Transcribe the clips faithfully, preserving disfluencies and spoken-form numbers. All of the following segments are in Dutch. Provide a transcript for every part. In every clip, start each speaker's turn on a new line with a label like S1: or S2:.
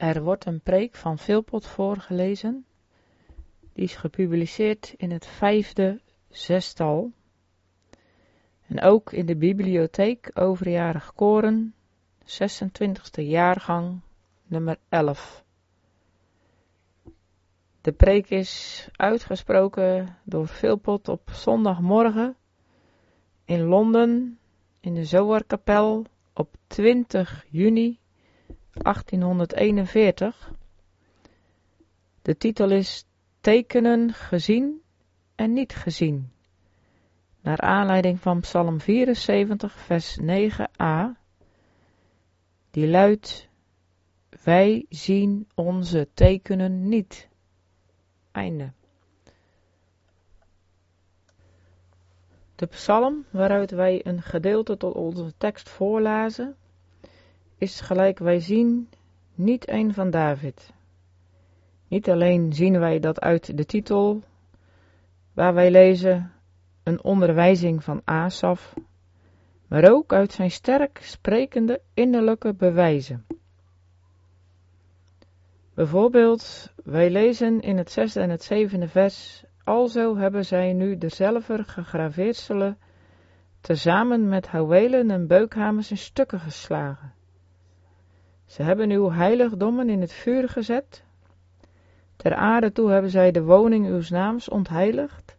S1: Er wordt een preek van Philpot voorgelezen. Die is gepubliceerd in het vijfde zestal. En ook in de bibliotheek Overjarig Koren, zesentwintigste jaargang, nummer elf. De preek is uitgesproken door Philpot op zondagmorgen in Londen in de Zoarkapel op twintig juni achttienhonderdeenenveertig. De titel is Tekenen gezien en niet gezien, naar aanleiding van Psalm vierenzeventig vers negen a, die luidt: Wij zien onze tekenen niet. Einde. De psalm waaruit wij een gedeelte tot onze tekst voorlazen, is gelijk wij zien niet een van David. Niet alleen zien wij dat uit de titel, waar wij lezen een onderwijzing van Asaf, maar ook uit zijn sterk sprekende innerlijke bewijzen. Bijvoorbeeld, wij lezen in het zesde en het zevende vers: Alzo hebben zij nu derzelver gegraveerd tezamen met houwelen en beukhamers in stukken geslagen. Ze hebben uw heiligdommen in het vuur gezet. Ter aarde toe hebben zij de woning uws naams ontheiligd.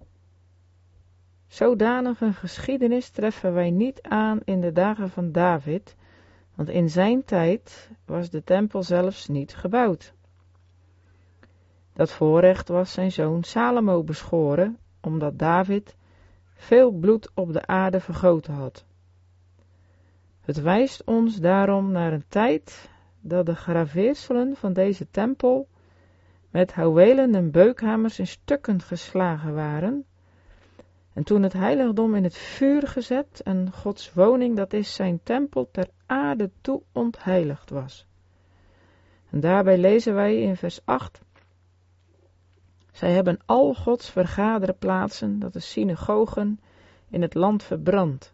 S1: Zodanige geschiedenis treffen wij niet aan in de dagen van David, want in zijn tijd was de tempel zelfs niet gebouwd. Dat voorrecht was zijn zoon Salomo beschoren, omdat David veel bloed op de aarde vergoten had. Het wijst ons daarom naar een tijd dat de graveerselen van deze tempel met houwelen en beukhamers in stukken geslagen waren, en toen het heiligdom in het vuur gezet en Gods woning, dat is zijn tempel, ter aarde toe ontheiligd was. En daarbij lezen wij in vers acht: Zij hebben al Gods vergaderplaatsen, dat is synagogen, in het land verbrand.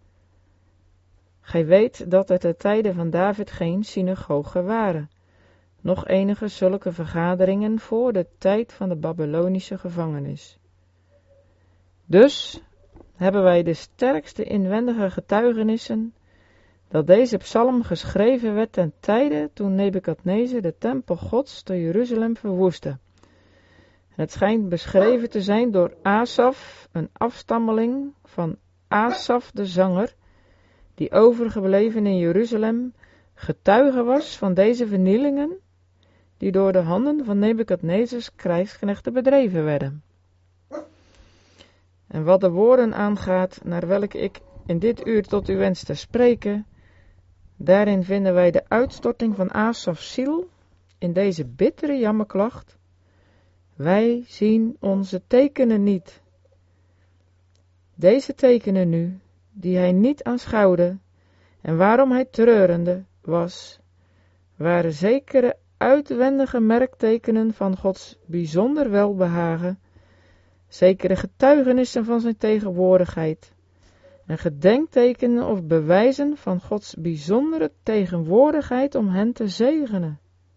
S1: Gij weet dat er te tijden van David geen synagogen waren, nog enige zulke vergaderingen voor de tijd van de Babylonische gevangenis. Dus hebben wij de sterkste inwendige getuigenissen dat deze psalm geschreven werd ten tijde toen Nebukadnezar de tempel Gods te Jeruzalem verwoestte. En het schijnt beschreven te zijn door Asaf, een afstammeling van Asaf de zanger, die overgebleven in Jeruzalem getuige was van deze vernielingen die door de handen van Nebukadnezars krijgsknechten bedreven werden. En wat de woorden aangaat, naar welke ik in dit uur tot u wens te spreken, daarin vinden wij de uitstorting van Asafs ziel in deze bittere jammerklacht: Wij zien onze tekenen niet. Deze tekenen nu, die hij niet aanschouwde en waarom hij treurende was, waren zekere uitwendige merktekenen van Gods bijzonder welbehagen, zekere getuigenissen van zijn tegenwoordigheid en gedenktekenen of bewijzen van Gods bijzondere tegenwoordigheid om hen te zegenen.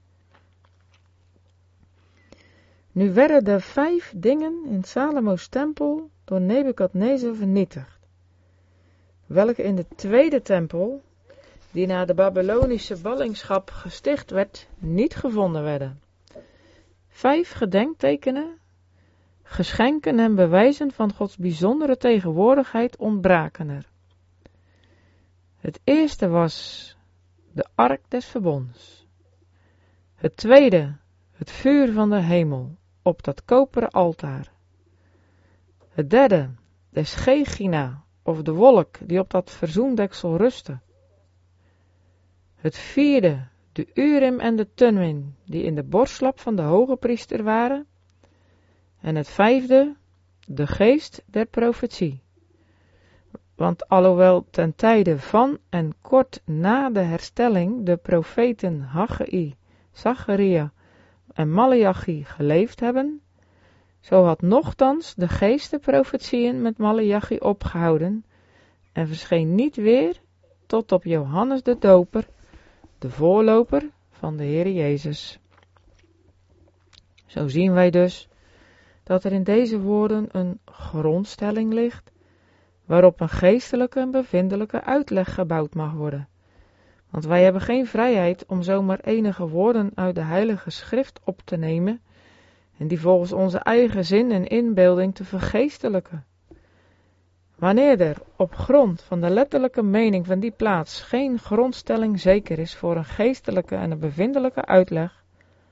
S1: Nu werden er vijf dingen in Salomo's tempel door Nebukadnezar vernietigd, welke in de tweede tempel, die na de Babylonische ballingschap gesticht werd, niet gevonden werden. Vijf gedenktekenen, geschenken en bewijzen van Gods bijzondere tegenwoordigheid ontbraken er. Het eerste was de ark des verbonds. Het tweede, het vuur van de hemel op dat koperen altaar. Het derde, de schegina of de wolk die op dat verzoendeksel rustte. Het vierde, de Urim en de Thummim die in de borstlap van de hoge priester waren. En het vijfde, de geest der profetie. Want alhoewel ten tijde van en kort na de herstelling de profeten Haggai, Zacharia en Maleachi geleefd hebben, zo had nochtans de geest der profetieën met Maleachi opgehouden en verscheen niet weer tot op Johannes de Doper, de voorloper van de Heer Jezus. Zo zien wij dus dat er in deze woorden een grondstelling ligt, waarop een geestelijke en bevindelijke uitleg gebouwd mag worden. Want wij hebben geen vrijheid om zomaar enige woorden uit de Heilige Schrift op te nemen en die volgens onze eigen zin en inbeelding te vergeestelijken. Wanneer er op grond van de letterlijke mening van die plaats geen grondstelling zeker is voor een geestelijke en een bevindelijke uitleg,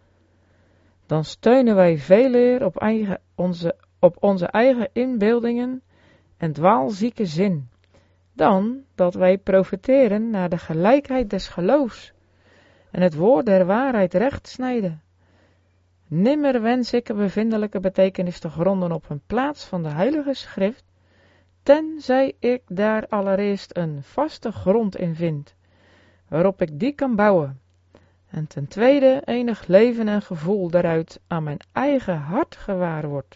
S1: dan steunen wij veel eer op, eigen, onze, op onze eigen inbeeldingen en dwaalzieke zin, dan dat wij profiteren naar de gelijkheid des geloofs en het woord der waarheid recht snijden. Nimmer wens ik een bevindelijke betekenis te gronden op een plaats van de Heilige Schrift, tenzij ik daar allereerst een vaste grond in vind, waarop ik die kan bouwen, en ten tweede enig leven en gevoel daaruit aan mijn eigen hart gewaar wordt.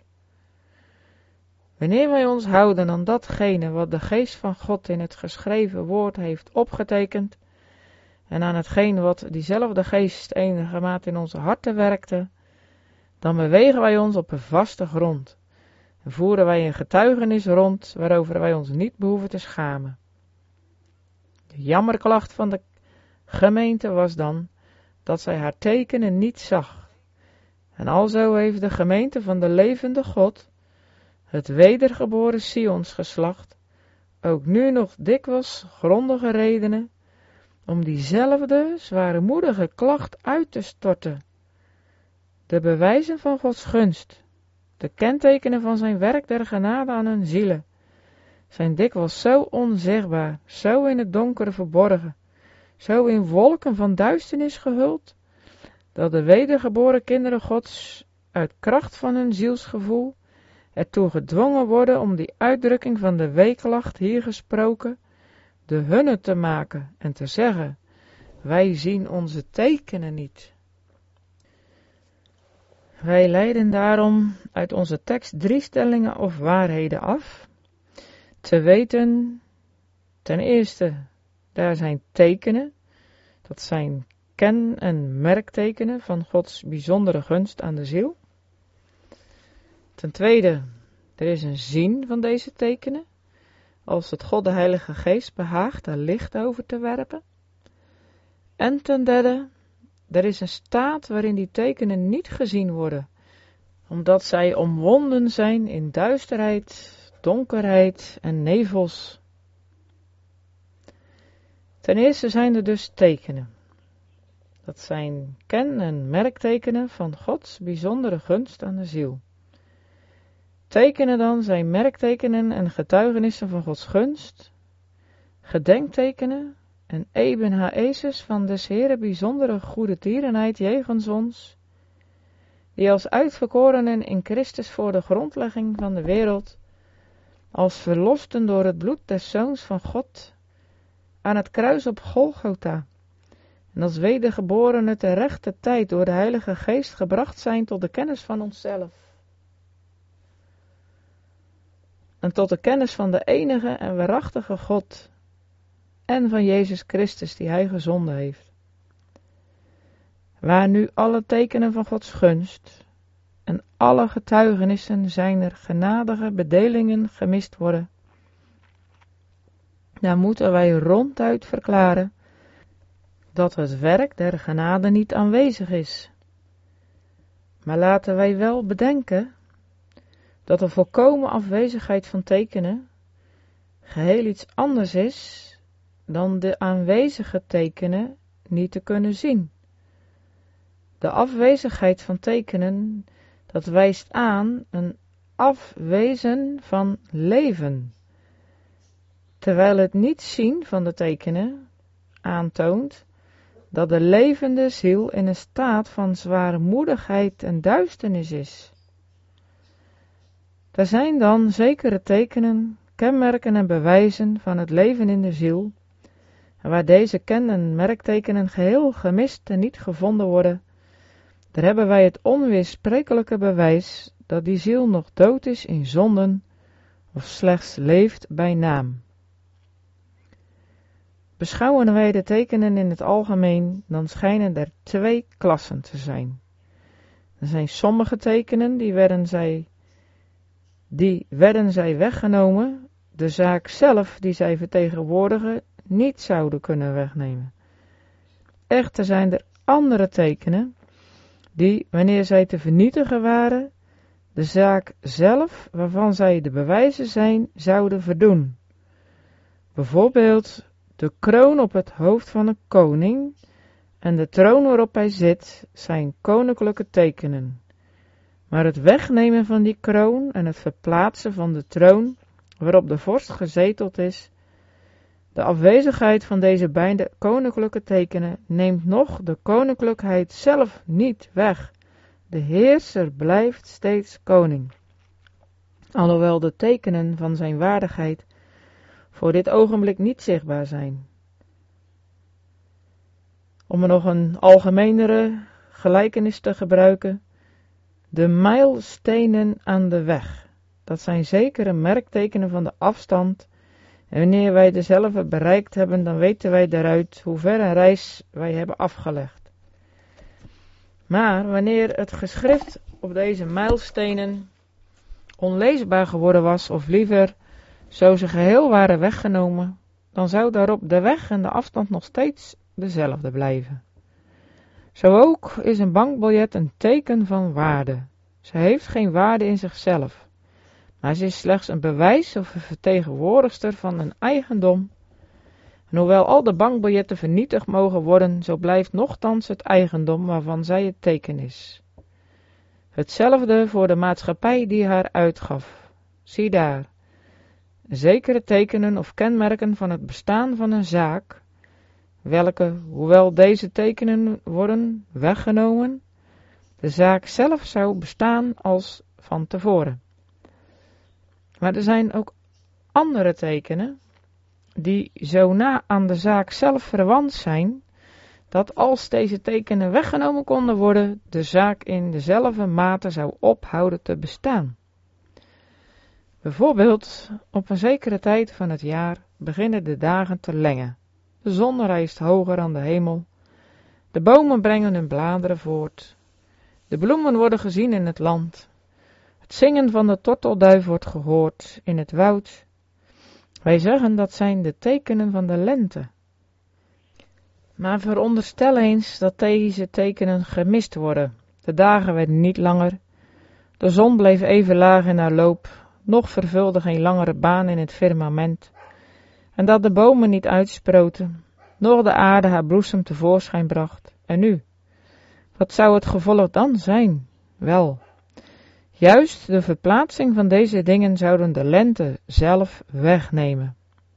S1: Wanneer wij ons houden aan datgene wat de geest van God in het geschreven woord heeft opgetekend, en aan hetgeen wat diezelfde geest enigermate in onze harten werkte, dan bewegen wij ons op een vaste grond en voeren wij een getuigenis rond waarover wij ons niet behoeven te schamen. De jammerklacht van de gemeente was dan dat zij haar tekenen niet zag. En alzo heeft de gemeente van de levende God, het wedergeboren Sionsgeslacht, ook nu nog dikwijls grondige redenen om diezelfde zwaarmoedige klacht uit te storten. De bewijzen van Gods gunst, de kentekenen van zijn werk der genade aan hun zielen, zijn dikwijls zo onzichtbaar, zo in het donkere verborgen, zo in wolken van duisternis gehuld, dat de wedergeboren kinderen Gods uit kracht van hun zielsgevoel ertoe gedwongen worden om die uitdrukking van de weeklacht hier gesproken de hunne te maken en te zeggen: wij zien onze tekenen niet. Wij leiden daarom uit onze tekst drie stellingen of waarheden af. Te weten, ten eerste, daar zijn tekenen, dat zijn ken- en merktekenen van Gods bijzondere gunst aan de ziel. Ten tweede, er is een zien van deze tekenen, als het God de Heilige Geest behaagt er licht over te werpen. En ten derde, er is een staat waarin die tekenen niet gezien worden, omdat zij omwonden zijn in duisterheid, donkerheid en nevels. Ten eerste zijn er dus tekenen. Dat zijn ken- en merktekenen van Gods bijzondere gunst aan de ziel. Tekenen dan zijn merktekenen en getuigenissen van Gods gunst, gedenktekenen en ebenhaezes van des Heeren bijzondere goede tierenheid jegens ons, die als uitverkorenen in Christus voor de grondlegging van de wereld, als verlosten door het bloed des Zoons van God, aan het kruis op Golgotha, en als wedergeborenen ter rechte tijd door de Heilige Geest gebracht zijn tot de kennis van onszelf. En tot de kennis van de enige en waarachtige God en van Jezus Christus die Hij gezonden heeft. Waar nu alle tekenen van Gods gunst en alle getuigenissen zijner genadige bedelingen gemist worden, dan moeten wij ronduit verklaren dat het werk der genade niet aanwezig is. Maar laten wij wel bedenken dat de volkomen afwezigheid van tekenen geheel iets anders is dan de aanwezige tekenen niet te kunnen zien. De afwezigheid van tekenen, dat wijst aan een afwezen van leven, terwijl het niet zien van de tekenen aantoont dat de levende ziel in een staat van zwaarmoedigheid en duisternis is. Er zijn dan zekere tekenen, kenmerken en bewijzen van het leven in de ziel, en waar deze ken- en merktekenen geheel gemist en niet gevonden worden, daar hebben wij het onweersprekelijke bewijs dat die ziel nog dood is in zonden of slechts leeft bij naam. beschouwen wij de tekenen in het algemeen, dan schijnen er twee klassen te zijn. Er zijn sommige tekenen, die werden zij, die werden zij weggenomen, de zaak zelf die zij vertegenwoordigen niet zouden kunnen wegnemen. Echter zijn er andere tekenen, die, wanneer zij te vernietigen waren, de zaak zelf, waarvan zij de bewijzen zijn, zouden verdoen. Bijvoorbeeld de kroon op het hoofd van een koning en de troon waarop hij zit zijn koninklijke tekenen. Maar het wegnemen van die kroon en het verplaatsen van de troon waarop de vorst gezeteld is, de afwezigheid van deze beide koninklijke tekenen neemt nog de koninklijkheid zelf niet weg. De heerser blijft steeds koning. Alhoewel de tekenen van zijn waardigheid voor dit ogenblik niet zichtbaar zijn. Om er nog een algemenere gelijkenis te gebruiken, de mijlstenen aan de weg, dat zijn zekere merktekenen van de afstand, en wanneer wij dezelfde bereikt hebben, dan weten wij daaruit hoe ver een reis wij hebben afgelegd. Maar wanneer het geschrift op deze mijlstenen onleesbaar geworden was, of liever, zo ze geheel waren weggenomen, dan zou daarop de weg en de afstand nog steeds dezelfde blijven. Zo ook is een bankbiljet een teken van waarde. Ze heeft geen waarde in zichzelf, maar ze is slechts een bewijs of een vertegenwoordigster van een eigendom. En hoewel al de bankbiljetten vernietigd mogen worden, zo blijft nochtans het eigendom waarvan zij het teken is. Hetzelfde voor de maatschappij die haar uitgaf. Zie daar, zekere tekenen of kenmerken van het bestaan van een zaak, welke, hoewel deze tekenen worden weggenomen, de zaak zelf zou bestaan als van tevoren. Maar er zijn ook andere tekenen, die zo na aan de zaak zelf verwant zijn, dat als deze tekenen weggenomen konden worden, de zaak in dezelfde mate zou ophouden te bestaan. Bijvoorbeeld, op een zekere tijd van het jaar beginnen de dagen te lengen. De zon rijst hoger aan de hemel. De bomen brengen hun bladeren voort. De bloemen worden gezien in het land. Het zingen van de tortelduif wordt gehoord in het woud. Wij zeggen dat zijn de tekenen van de lente. Maar veronderstel eens dat deze tekenen gemist worden. De dagen werden niet langer. De zon bleef even laag in haar loop, nog vervulde geen langere baan in het firmament. En dat de bomen niet uitsproten, noch de aarde haar bloesem tevoorschijn bracht. En nu, wat zou het gevolg dan zijn? Wel, juist de verplaatsing van deze dingen zouden de lente zelf wegnemen.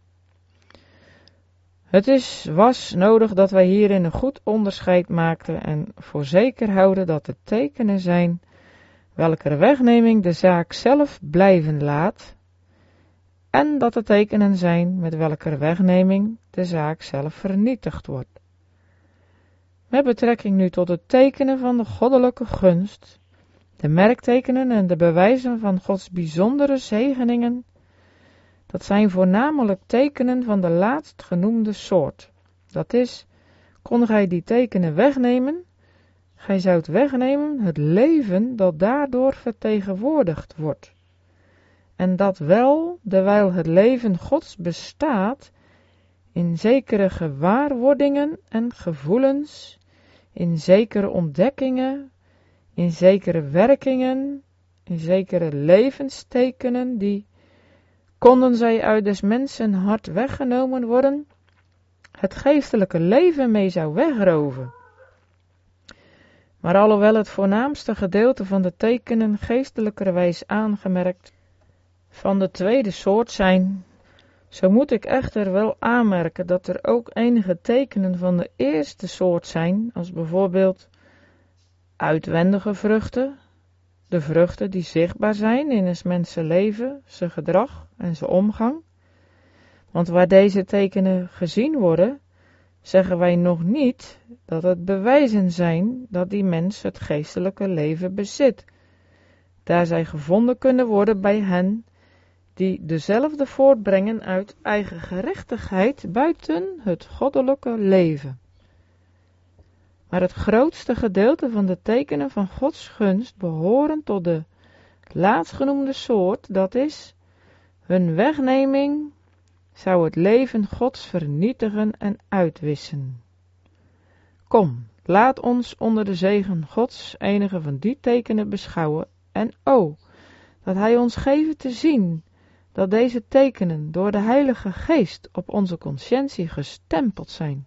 S1: Het is, was nodig dat wij hierin een goed onderscheid maakten en voor zeker houden dat het tekenen zijn, welker wegneming de zaak zelf blijven laat, en dat de tekenen zijn met welker wegneming de zaak zelf vernietigd wordt. Met betrekking nu tot het tekenen van de goddelijke gunst, de merktekenen en de bewijzen van Gods bijzondere zegeningen, dat zijn voornamelijk tekenen van de laatstgenoemde soort. Dat is, kon gij die tekenen wegnemen, gij zoudt wegnemen het leven dat daardoor vertegenwoordigd wordt. En dat wel, terwijl het leven Gods bestaat, in zekere gewaarwordingen en gevoelens, in zekere ontdekkingen, in zekere werkingen, in zekere levenstekenen, die, konden zij uit des mensen hart weggenomen worden, het geestelijke leven mee zou wegroven. Maar alhoewel het voornaamste gedeelte van de tekenen geestelijkerwijs aangemerkt van de tweede soort zijn, zo moet ik echter wel aanmerken dat er ook enige tekenen van de eerste soort zijn, als bijvoorbeeld uitwendige vruchten, de vruchten die zichtbaar zijn in het mensenleven, zijn gedrag en zijn omgang. Want waar deze tekenen gezien worden, zeggen wij nog niet dat het bewijzen zijn dat die mens het geestelijke leven bezit, daar zij gevonden kunnen worden bij hen die dezelfde voortbrengen uit eigen gerechtigheid buiten het goddelijke leven. Maar het grootste gedeelte van de tekenen van Gods gunst behoren tot de laatstgenoemde soort, dat is, hun wegneming zou het leven Gods vernietigen en uitwissen. Kom, laat ons onder de zegen Gods enige van die tekenen beschouwen, en o, dat Hij ons geven te zien dat deze tekenen door de Heilige Geest op onze conscientie gestempeld zijn.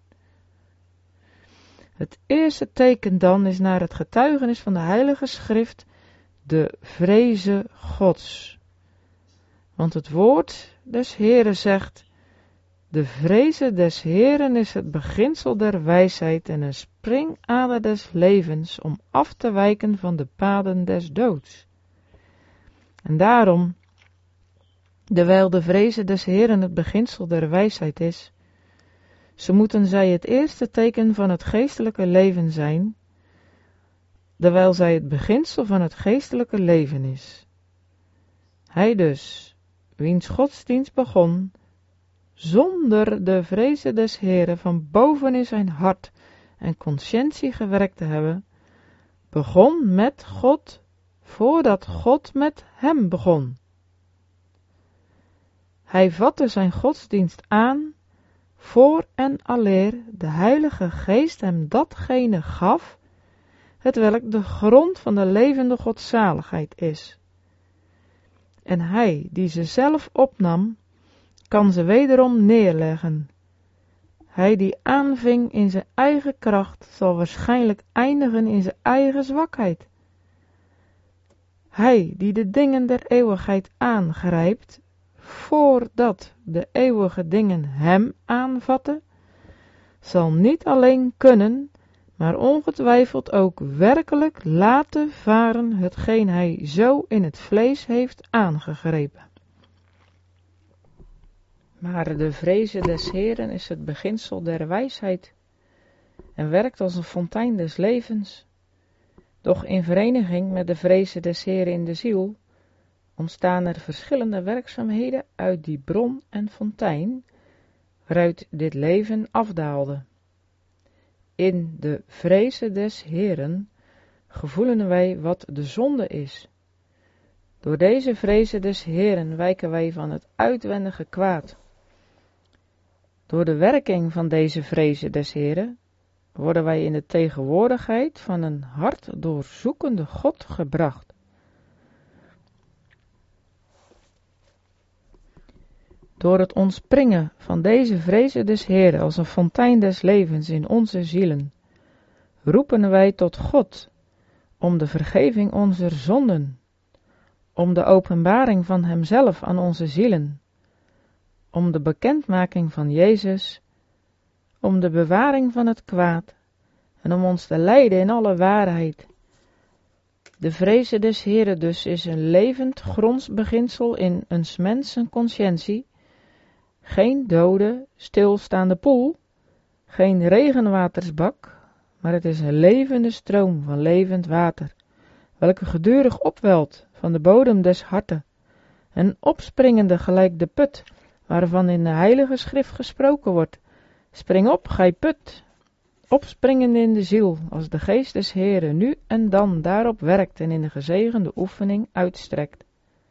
S1: Het eerste teken dan is naar het getuigenis van de Heilige Schrift de vreze Gods. Want het woord des Heeren zegt, de vreze des Heeren is het beginsel der wijsheid en een springader des levens om af te wijken van de paden des doods. En daarom, dewijl de vreze des Heeren het beginsel der wijsheid is, zo moeten zij het eerste teken van het geestelijke leven zijn, dewijl zij het beginsel van het geestelijke leven is. Hij dus, wiens godsdienst begon, zonder de vreze des Heeren van boven in zijn hart en conscientie gewerkt te hebben, begon met God, voordat God met hem begon. Hij vatte zijn godsdienst aan, voor en aleer de Heilige Geest hem datgene gaf, hetwelk de grond van de levende godzaligheid is. En hij, die ze zelf opnam, kan ze wederom neerleggen. Hij die aanving in zijn eigen kracht, zal waarschijnlijk eindigen in zijn eigen zwakheid. Hij die de dingen der eeuwigheid aangrijpt, voordat de eeuwige dingen hem aanvatten, zal niet alleen kunnen, maar ongetwijfeld ook werkelijk laten varen hetgeen hij zo in het vlees heeft aangegrepen. Maar de vreze des Heeren is het beginsel der wijsheid en werkt als een fontein des levens. Doch in vereniging met de vreze des Heeren in de ziel ontstaan er verschillende werkzaamheden uit die bron en fontein, waaruit dit leven afdaalde. In de vreze des Heeren gevoelen wij wat de zonde is. Door deze vreze des Heeren wijken wij van het uitwendige kwaad. Door de werking van deze vreze des Heeren worden wij in de tegenwoordigheid van een hart doorzoekende God gebracht. Door het ontspringen van deze vreze des Heeren als een fontein des levens in onze zielen, roepen wij tot God om de vergeving onze zonden, om de openbaring van Hemzelf aan onze zielen, om de bekendmaking van Jezus, om de bewaring van het kwaad en om ons te leiden in alle waarheid. De vreze des Heeren dus is een levend grondsbeginsel in eens mensen conscientie, geen dode, stilstaande poel, geen regenwatersbak, maar het is een levende stroom van levend water, welke gedurig opwelt van de bodem des harten, en opspringende gelijk de put, waarvan in de heilige schrift gesproken wordt, spring op, gij put, opspringende in de ziel, als de geest des Heeren nu en dan daarop werkt en in de gezegende oefening uitstrekt.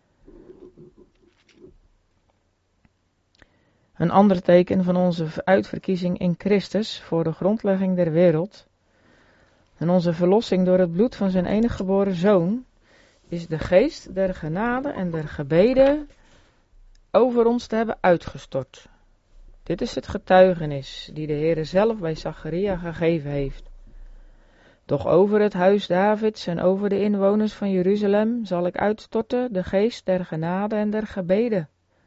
S1: Een ander teken van onze uitverkiezing in Christus voor de grondlegging der wereld en onze verlossing door het bloed van zijn enige geboren Zoon is de geest der genade en der gebeden over ons te hebben uitgestort. Dit is het getuigenis die de Heere zelf bij Zacharia gegeven heeft. Doch over het huis Davids en over de inwoners van Jeruzalem zal ik uitstorten de geest der genade en der gebeden.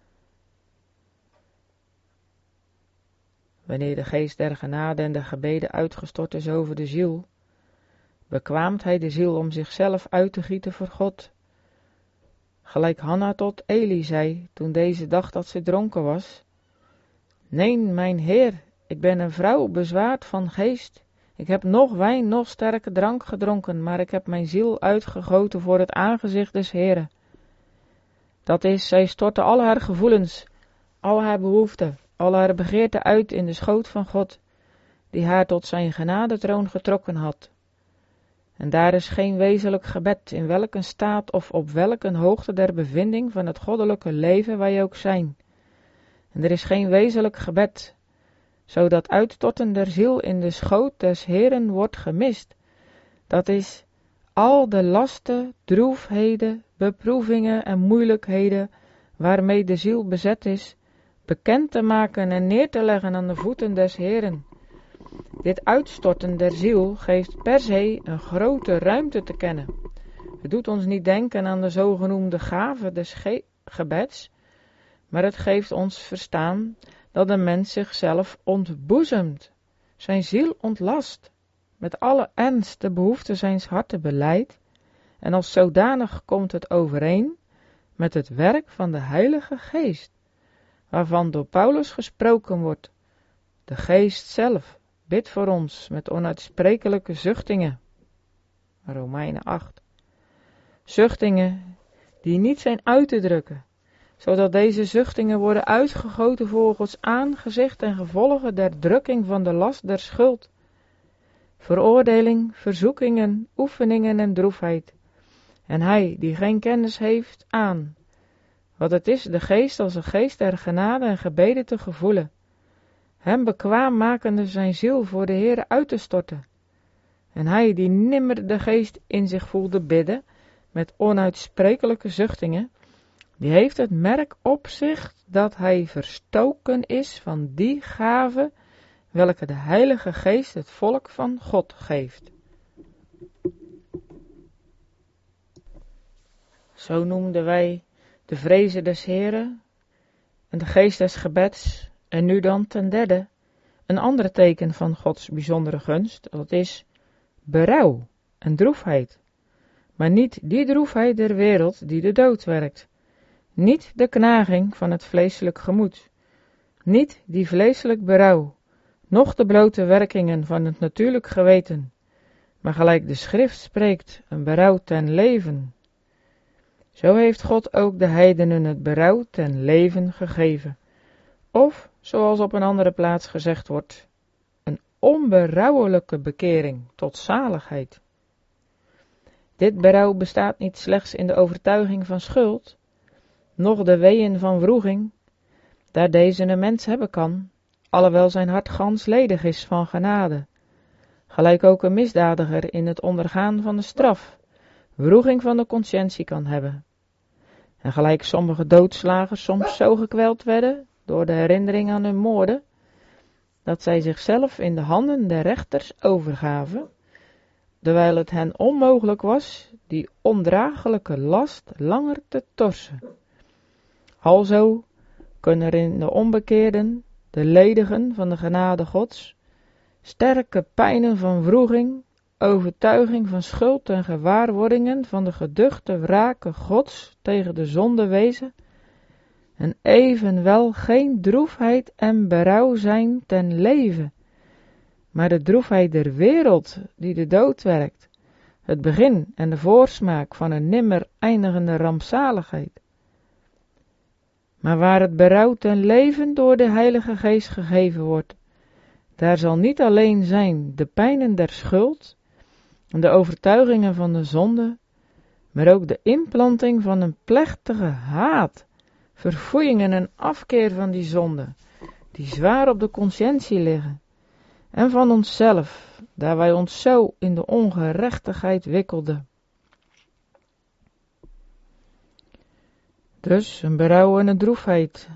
S1: Wanneer de geest der genade en der gebeden uitgestort is over de ziel, bekwaamt hij de ziel om zichzelf uit te gieten voor God. Gelijk Hanna tot Eli zei, toen deze dacht dat ze dronken was: Nee, mijn Heer, ik ben een vrouw bezwaard van geest. Ik heb nog wijn, nog sterke drank gedronken, maar ik heb mijn ziel uitgegoten voor het aangezicht des Heeren. Dat is, zij stortte al haar gevoelens, al haar behoeften, al haar begeerten uit in de schoot van God, die haar tot zijn genadetroon getrokken had. En daar is geen wezenlijk gebed, in welke staat of op welke hoogte der bevinding van het goddelijke leven wij ook zijn. En er is geen wezenlijk gebed, zodat uittorten der ziel in de schoot des Heeren wordt gemist. Dat is, al de lasten, droefheden, beproevingen en moeilijkheden, waarmee de ziel bezet is, bekend te maken en neer te leggen aan de voeten des Heeren. Dit uitstorten der ziel geeft per se een grote ruimte te kennen. Het doet ons niet denken aan de zogenoemde gave des ge- gebeds, maar het geeft ons verstaan dat de mens zichzelf ontboezemt, zijn ziel ontlast, met alle ernst de behoeften zijns harten belijdt, en als zodanig komt het overeen met het werk van de Heilige Geest, waarvan door Paulus gesproken wordt. De Geest zelf bidt voor ons met onuitsprekelijke zuchtingen. Romeinen acht. Zuchtingen die niet zijn uit te drukken, zodat deze zuchtingen worden uitgegoten voor Gods aangezicht en gevolgen der drukking van de last der schuld, veroordeling, verzoekingen, oefeningen en droefheid. En hij die geen kennis heeft aan, wat het is de geest als een geest der genade en gebeden te gevoelen, hem bekwaam makende zijn ziel voor de Heere uit te storten. En hij die nimmer de geest in zich voelde bidden, met onuitsprekelijke zuchtingen, die heeft het merk op zich dat hij verstoken is van die gave, welke de Heilige Geest het volk van God geeft. Zo noemden wij de vrezen des Heeren en de geest des gebeds, en nu dan ten derde, een ander teken van Gods bijzondere gunst, dat is berouw en droefheid. Maar niet die droefheid der wereld die de dood werkt, niet de knaging van het vleeselijk gemoed, niet die vleeselijk berouw, noch de blote werkingen van het natuurlijk geweten, maar gelijk de schrift spreekt, een berouw ten leven. Zo heeft God ook de heidenen het berouw ten leven gegeven. Of, zoals op een andere plaats gezegd wordt, een onberouwelijke bekering tot zaligheid. Dit berouw bestaat niet slechts in de overtuiging van schuld, noch de weeën van wroeging, daar deze een mens hebben kan, alhoewel zijn hart gans ledig is van genade, gelijk ook een misdadiger in het ondergaan van de straf, wroeging van de conscientie kan hebben. En gelijk sommige doodslagers soms zo gekweld werden door de herinnering aan hun moorden, dat zij zichzelf in de handen der rechters overgaven, terwijl het hen onmogelijk was die ondraaglijke last langer te torsen. Alzo kunnen er in de onbekeerden, de ledigen van de genade Gods, sterke pijnen van wroeging, overtuiging van schuld en gewaarwordingen van de geduchte wrake Gods tegen de zonde wezen, en evenwel geen droefheid en berouw zijn ten leven, maar de droefheid der wereld die de dood werkt, het begin en de voorsmaak van een nimmer eindigende rampzaligheid. Maar waar het berouw ten leven door de Heilige Geest gegeven wordt, daar zal niet alleen zijn de pijnen der schuld en de overtuigingen van de zonde, maar ook de inplanting van een plechtige haat, verfoeiingen en afkeer van die zonde, die zwaar op de conscientie liggen, en van onszelf, daar wij ons zo in de ongerechtigheid wikkelden. Dus een berouw en een droefheid.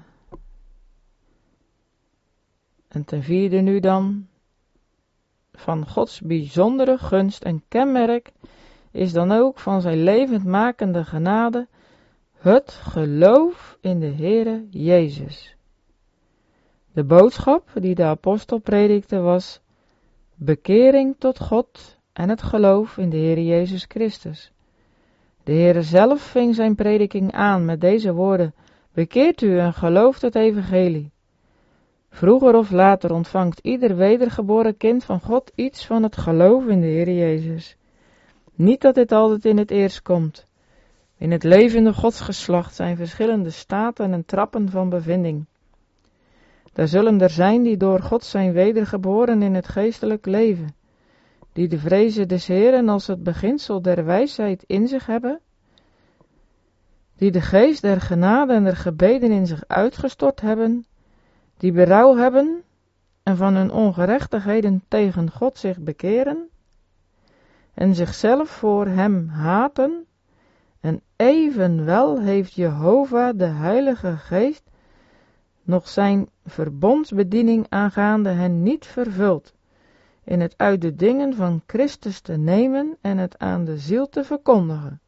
S1: En ten vierde nu dan, van Gods bijzondere gunst en kenmerk is dan ook van zijn levendmakende genade het geloof in de Heere Jezus. De boodschap die de apostel predikte was bekering tot God en het geloof in de Heere Jezus Christus. De Heere zelf ving zijn prediking aan met deze woorden: bekeert u en gelooft het evangelie. Vroeger of later ontvangt ieder wedergeboren kind van God iets van het geloof in de Heere Jezus. Niet dat dit altijd in het eerst komt, In het levende godsgeslacht zijn verschillende staten en trappen van bevinding. Daar zullen er zijn die door God zijn wedergeboren in het geestelijk leven, die de vrezen des Heeren als het beginsel der wijsheid in zich hebben, die de geest der genade en der gebeden in zich uitgestort hebben, die berouw hebben en van hun ongerechtigheden tegen God zich bekeren en zichzelf voor hem haten, en evenwel heeft Jehovah de Heilige Geest nog zijn verbondsbediening aangaande hen niet vervuld, in het uit de dingen van Christus te nemen en het aan de ziel te verkondigen.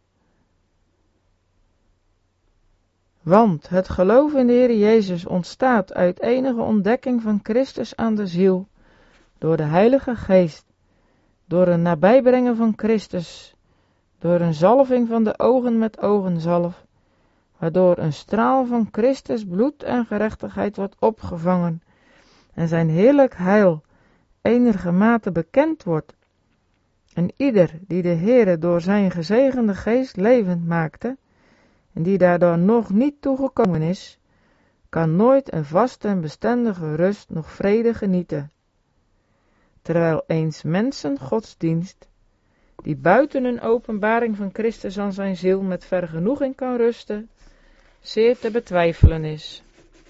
S1: Want het geloof in de Heer Jezus ontstaat uit enige ontdekking van Christus aan de ziel, door de Heilige Geest, door een nabijbrengen van Christus, door een zalving van de ogen met ogenzalf, waardoor een straal van Christus bloed en gerechtigheid wordt opgevangen, en zijn heerlijk heil enigermate bekend wordt. En ieder die de Heere door zijn gezegende geest levend maakte, en die daardoor nog niet toegekomen is, kan nooit een vaste en bestendige rust nog vrede genieten. Terwijl eens mensen godsdienst, die buiten een openbaring van Christus aan zijn ziel met vergenoeging kan rusten, zeer te betwijfelen is.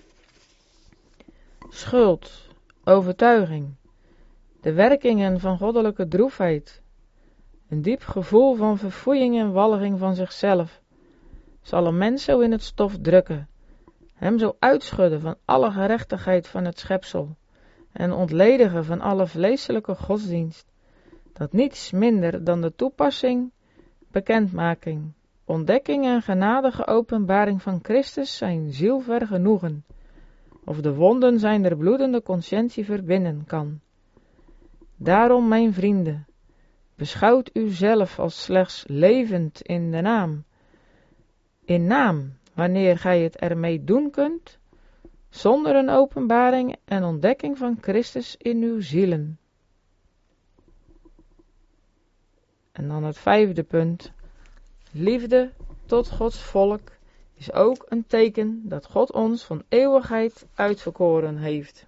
S1: Schuld, overtuiging, de werkingen van goddelijke droefheid, een diep gevoel van verfoeiing en walging van zichzelf, zal een mens zo in het stof drukken, hem zo uitschudden van alle gerechtigheid van het schepsel en ontledigen van alle vleeselijke godsdienst, dat niets minder dan de toepassing, bekendmaking, ontdekking en genadige openbaring van Christus zijn ziel vergenoegen, of de wonden zijn der bloedende conscientie verbinden kan. Daarom, mijn vrienden, beschouwt u zelf als slechts levend in de naam, in naam, wanneer gij het ermee doen kunt, zonder een openbaring en ontdekking van Christus in uw zielen. En dan het vijfde punt. Liefde tot Gods volk is ook een teken dat God ons van eeuwigheid uitverkoren heeft.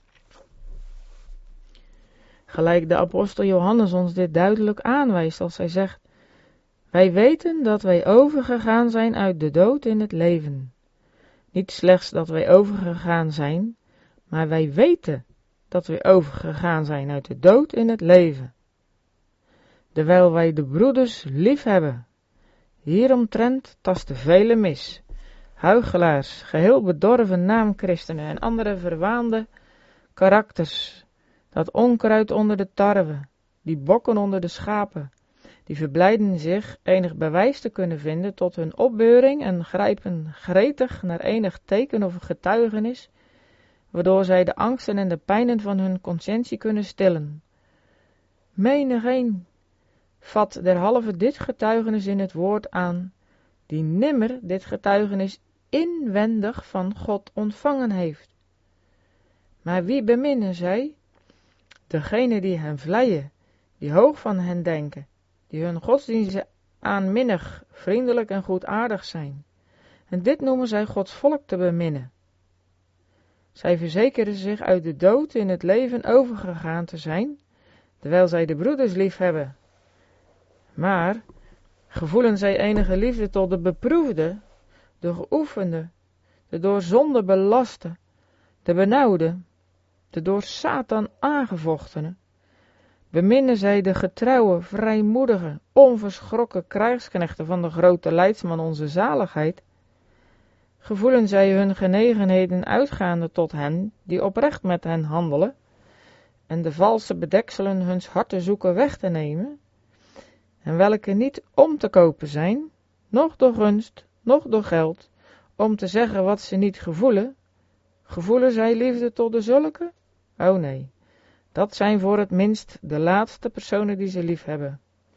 S1: Gelijk de apostel Johannes ons dit duidelijk aanwijst als hij zegt: wij weten dat wij overgegaan zijn uit de dood in het leven. Niet slechts dat wij overgegaan zijn, maar wij weten dat wij overgegaan zijn uit de dood in het leven. Terwijl wij de broeders lief hebben. Hieromtrent tasten velen mis. Huichelaars, geheel bedorven naamchristenen en andere verwaande karakters. Dat onkruid onder de tarwe, die bokken onder de schapen. Die verblijden zich enig bewijs te kunnen vinden tot hun opbeuring en grijpen gretig naar enig teken of getuigenis, waardoor zij de angsten en de pijnen van hun conscientie kunnen stillen. Menigeen vat derhalve dit getuigenis in het woord aan, die nimmer dit getuigenis inwendig van God ontvangen heeft. Maar wie beminnen zij? Degene die hen vleien, die hoog van hen denken, die hun godsdiensten aanminnig, vriendelijk en goedaardig zijn. En dit noemen zij Gods volk te beminnen. Zij verzekeren zich uit de dood in het leven overgegaan te zijn, terwijl zij de broeders lief hebben. Maar gevoelen zij enige liefde tot de beproefde, de geoefende, de door zonde belaste, de benauwde, de door Satan aangevochtene, beminnen zij de getrouwe, vrijmoedige, onverschrokken krijgsknechten van de grote leidsman onze zaligheid, gevoelen zij hun genegenheden uitgaande tot hen die oprecht met hen handelen, en de valse bedekselen huns harten zoeken weg te nemen, en welke niet om te kopen zijn, noch door gunst, noch door geld, om te zeggen wat ze niet gevoelen. Gevoelen zij liefde tot de zulke? O nee, dat zijn voor het minst de laatste personen die ze lief hebben.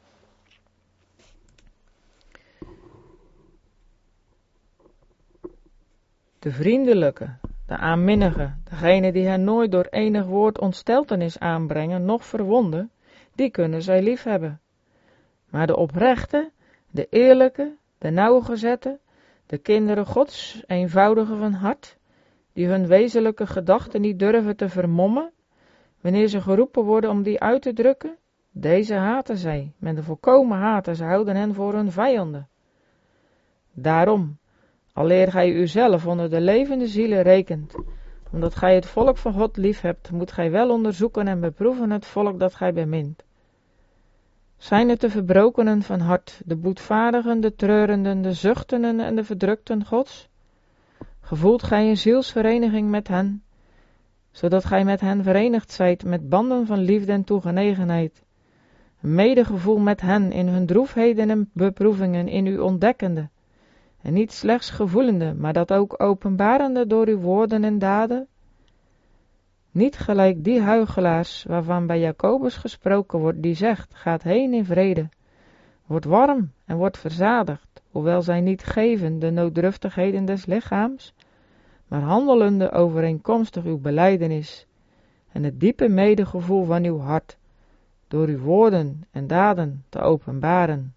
S1: De vriendelijke, de aanminnige, degene die hen nooit door enig woord ontsteltenis aanbrengen, noch verwonden, die kunnen zij lief hebben. Maar de oprechte, de eerlijke, de nauwgezetten, de kinderen Gods, eenvoudigen van hart, die hun wezenlijke gedachten niet durven te vermommen, wanneer ze geroepen worden om die uit te drukken, deze haten zij, met een volkomen haat, en ze houden hen voor hun vijanden. Daarom, aleer gij uzelf onder de levende zielen rekent, omdat gij het volk van God lief hebt, moet gij wel onderzoeken en beproeven het volk dat gij bemint. Zijn het de verbrokenen van hart, de boetvaardigen, de treurenden, de zuchtenden en de verdrukten Gods? Gevoelt gij een zielsvereniging met hen, zodat gij met hen verenigd zijt met banden van liefde en toegenegenheid, een medegevoel met hen in hun droefheden en beproevingen in u ontdekkende, en niet slechts gevoelende, maar dat ook openbarende door uw woorden en daden? Niet gelijk die huichelaars waarvan bij Jacobus gesproken wordt, die zegt, gaat heen in vrede, wordt warm en wordt verzadigd, hoewel zij niet geven de nooddruftigheden des lichaams, maar handelende overeenkomstig uw belijdenis en het diepe medegevoel van uw hart, door uw woorden en daden te openbaren.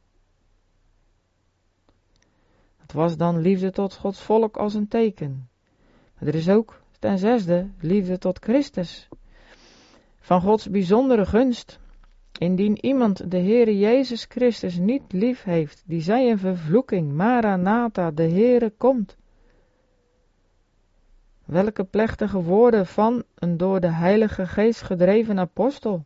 S1: Het was dan liefde tot Gods volk als een teken. Maar er is ook, ten zesde, liefde tot Christus. Van Gods bijzondere gunst. Indien iemand de Heere Jezus Christus niet lief heeft, die zij een vervloeking, Maranatha, de Heere komt. Welke plechtige woorden van een door de Heilige Geest gedreven apostel.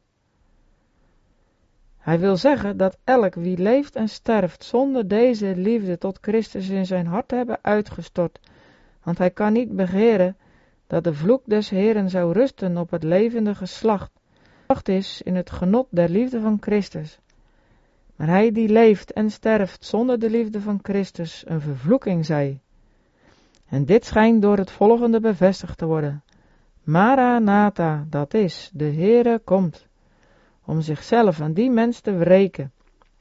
S1: Hij wil zeggen dat elk wie leeft en sterft zonder deze liefde tot Christus in zijn hart hebben uitgestort, want hij kan niet begeren dat de vloek des Heeren zou rusten op het levende geslacht, geslacht is in het genot der liefde van Christus. Maar hij die leeft en sterft zonder de liefde van Christus een vervloeking zij. En dit schijnt door het volgende bevestigd te worden. Maranatha, dat is, de Heere komt, om zichzelf aan die mens te wreken.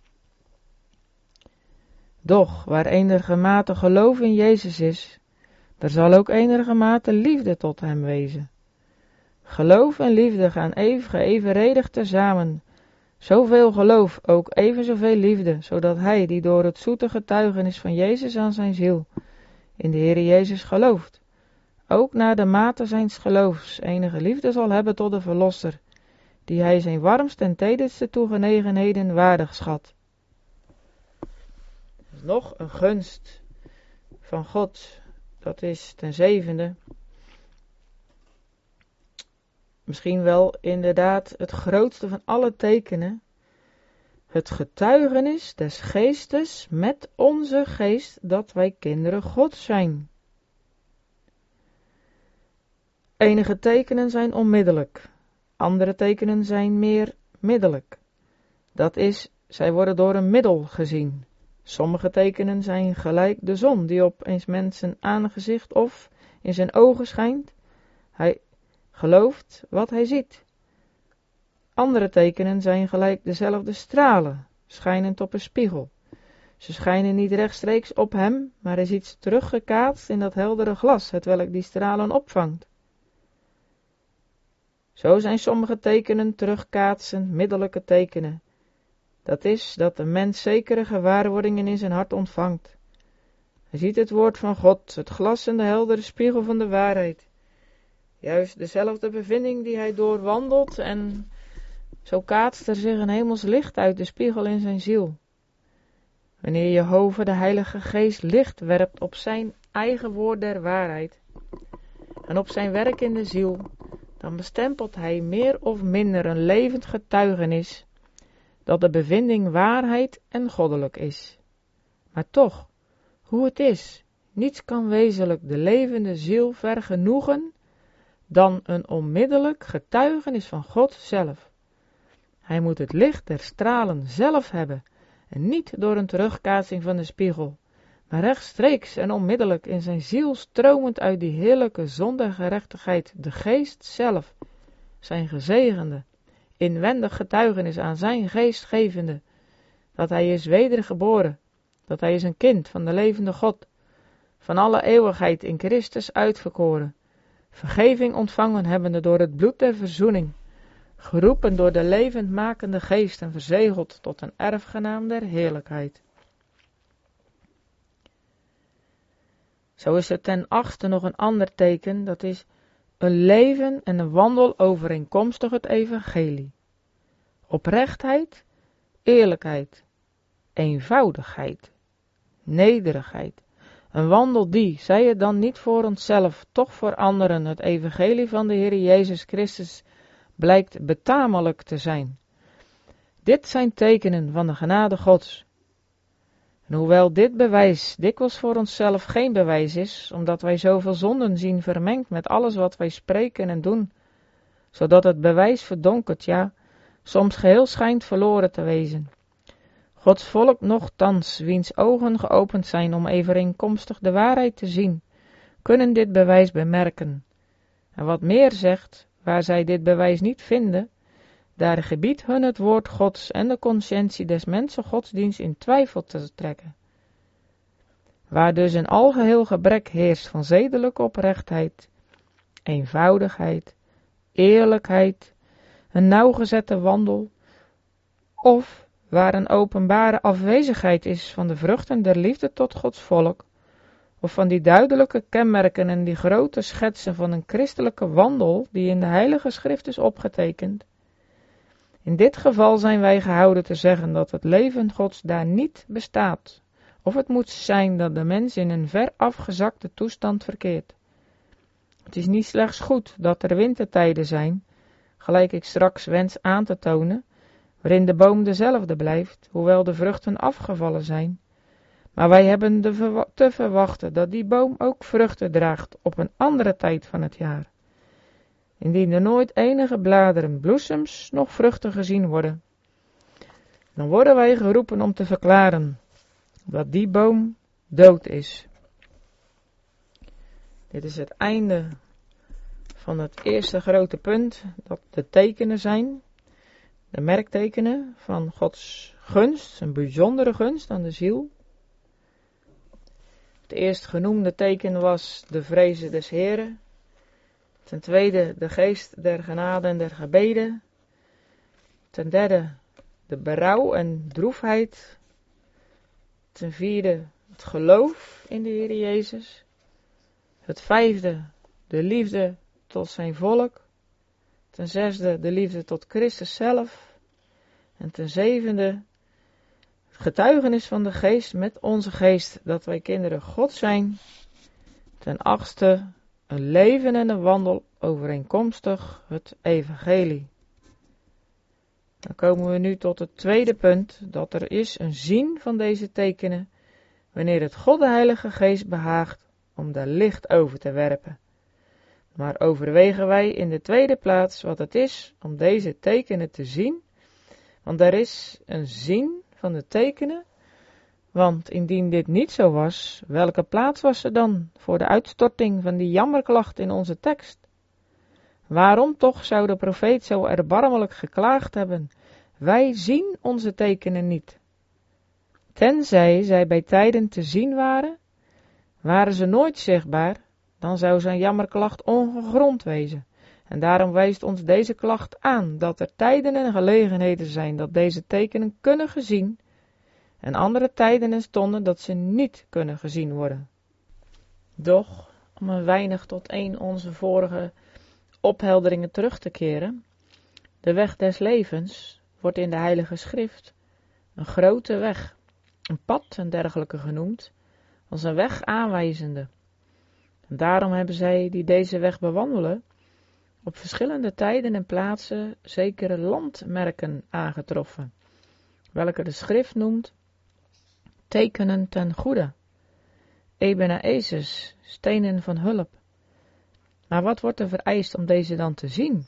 S1: Doch, waar enige mate geloof in Jezus is, er zal ook enige mate liefde tot hem wezen. Geloof en liefde gaan even geëvenredig tezamen. Zoveel geloof, ook even zoveel liefde, zodat hij die door het zoete getuigenis van Jezus aan zijn ziel in de Heere Jezus gelooft, ook naar de mate zijns geloofs enige liefde zal hebben tot de Verlosser, die hij zijn warmste en tederste toegenegenheden waardig schat. Nog een gunst van God, dat is ten zevende, misschien wel inderdaad het grootste van alle tekenen, het getuigenis des geestes met onze geest dat wij kinderen Gods zijn. Enige tekenen zijn onmiddellijk, andere tekenen zijn meer middelijk. Dat is, zij worden door een middel gezien. Sommige tekenen zijn gelijk de zon die op eens mensen aangezicht of in zijn ogen schijnt. Hij gelooft wat hij ziet. Andere tekenen zijn gelijk dezelfde stralen, schijnend op een spiegel. Ze schijnen niet rechtstreeks op hem, maar hij ziet ze teruggekaatst in dat heldere glas, hetwelk die stralen opvangt. Zo zijn sommige tekenen terugkaatsend middelijke tekenen. Dat is, dat de mens zekere gewaarwordingen in zijn hart ontvangt. Hij ziet het woord van God, het glas en de heldere spiegel van de waarheid. Juist dezelfde bevinding die hij doorwandelt en zo kaatst er zich een hemels licht uit de spiegel in zijn ziel. Wanneer Jehovah de Heilige Geest licht werpt op zijn eigen woord der waarheid en op zijn werk in de ziel, dan bestempelt hij meer of minder een levend getuigenis dat de bevinding waarheid en goddelijk is. Maar toch, hoe het is, niets kan wezenlijk de levende ziel vergenoegen dan een onmiddellijk getuigenis van God zelf. Hij moet het licht der stralen zelf hebben en niet door een terugkaatsing van de spiegel, maar rechtstreeks en onmiddellijk in zijn ziel stromend uit die heerlijke zon der gerechtigheid, de geest zelf, zijn gezegende, inwendig getuigenis aan zijn geest gevende, dat hij is wedergeboren, dat hij is een kind van de levende God, van alle eeuwigheid in Christus uitverkoren, vergeving ontvangen hebbende door het bloed der verzoening, geroepen door de levendmakende geest en verzegeld tot een erfgenaam der heerlijkheid. Zo is er ten achtste nog een ander teken, dat is een leven en een wandel overeenkomstig het evangelie. Oprechtheid, eerlijkheid, eenvoudigheid, nederigheid. Een wandel die, zij het dan niet voor onszelf, toch voor anderen, het evangelie van de Heer Jezus Christus blijkt betamelijk te zijn. Dit zijn tekenen van de genade Gods. En hoewel dit bewijs dikwijls voor onszelf geen bewijs is, omdat wij zoveel zonden zien vermengd met alles wat wij spreken en doen, zodat het bewijs verdonkert, ja, soms geheel schijnt verloren te wezen. Gods volk nochtans, wiens ogen geopend zijn om overeenkomstig de waarheid te zien, kunnen dit bewijs bemerken. En wat meer zegt, waar zij dit bewijs niet vinden, daar gebiedt hun het woord Gods en de conscientie des mensen godsdienst in twijfel te trekken. Waar dus een algeheel gebrek heerst van zedelijke oprechtheid, eenvoudigheid, eerlijkheid, een nauwgezette wandel, of waar een openbare afwezigheid is van de vruchten der liefde tot Gods volk, of van die duidelijke kenmerken en die grote schetsen van een christelijke wandel die in de Heilige Schrift is opgetekend. In dit geval zijn wij gehouden te zeggen dat het leven Gods daar niet bestaat, of het moet zijn dat de mens in een ver afgezakte toestand verkeert. Het is niet slechts goed dat er wintertijden zijn, gelijk ik straks wens aan te tonen, waarin de boom dezelfde blijft, hoewel de vruchten afgevallen zijn. Maar wij hebben de verwa- te verwachten dat die boom ook vruchten draagt op een andere tijd van het jaar. Indien er nooit enige bladeren, bloesems, nog vruchten gezien worden, dan worden wij geroepen om te verklaren dat die boom dood is. Dit is het einde van het eerste grote punt, dat de tekenen zijn, de merktekenen van Gods gunst, een bijzondere gunst aan de ziel. Het eerst genoemde teken was de vreze des Heren. Ten tweede de geest der genade en der gebeden. Ten derde de berouw en droefheid. Ten vierde het geloof in de Heer Jezus. Het vijfde de liefde tot zijn volk. Ten zesde de liefde tot Christus zelf. En ten zevende het getuigenis van de geest met onze geest dat wij kinderen God zijn. Ten achtste een leven en een wandel overeenkomstig het evangelie. Dan komen we nu tot het tweede punt, dat er is een zien van deze tekenen, wanneer het God de Heilige Geest behaagt om daar licht over te werpen. Maar overwegen wij in de tweede plaats wat het is om deze tekenen te zien, want er is een zien van de tekenen, want indien dit niet zo was, welke plaats was er dan voor de uitstorting van die jammerklacht in onze tekst? Waarom toch zou de profeet zo erbarmelijk geklaagd hebben? Wij zien onze tekenen niet. Tenzij zij bij tijden te zien waren, waren ze nooit zichtbaar, dan zou zijn jammerklacht ongegrond wezen. En daarom wijst ons deze klacht aan, dat er tijden en gelegenheden zijn dat deze tekenen kunnen gezien, en andere tijden en stonden dat ze niet kunnen gezien worden. Doch, om een weinig tot een onze vorige ophelderingen terug te keren, de weg des levens wordt in de Heilige Schrift een grote weg, een pad en dergelijke genoemd, als een weg aanwijzende. En daarom hebben zij die deze weg bewandelen, op verschillende tijden en plaatsen zekere landmerken aangetroffen, welke de Schrift noemt tekenen ten goede, Ebeneezers, stenen van hulp. Maar wat wordt er vereist om deze dan te zien?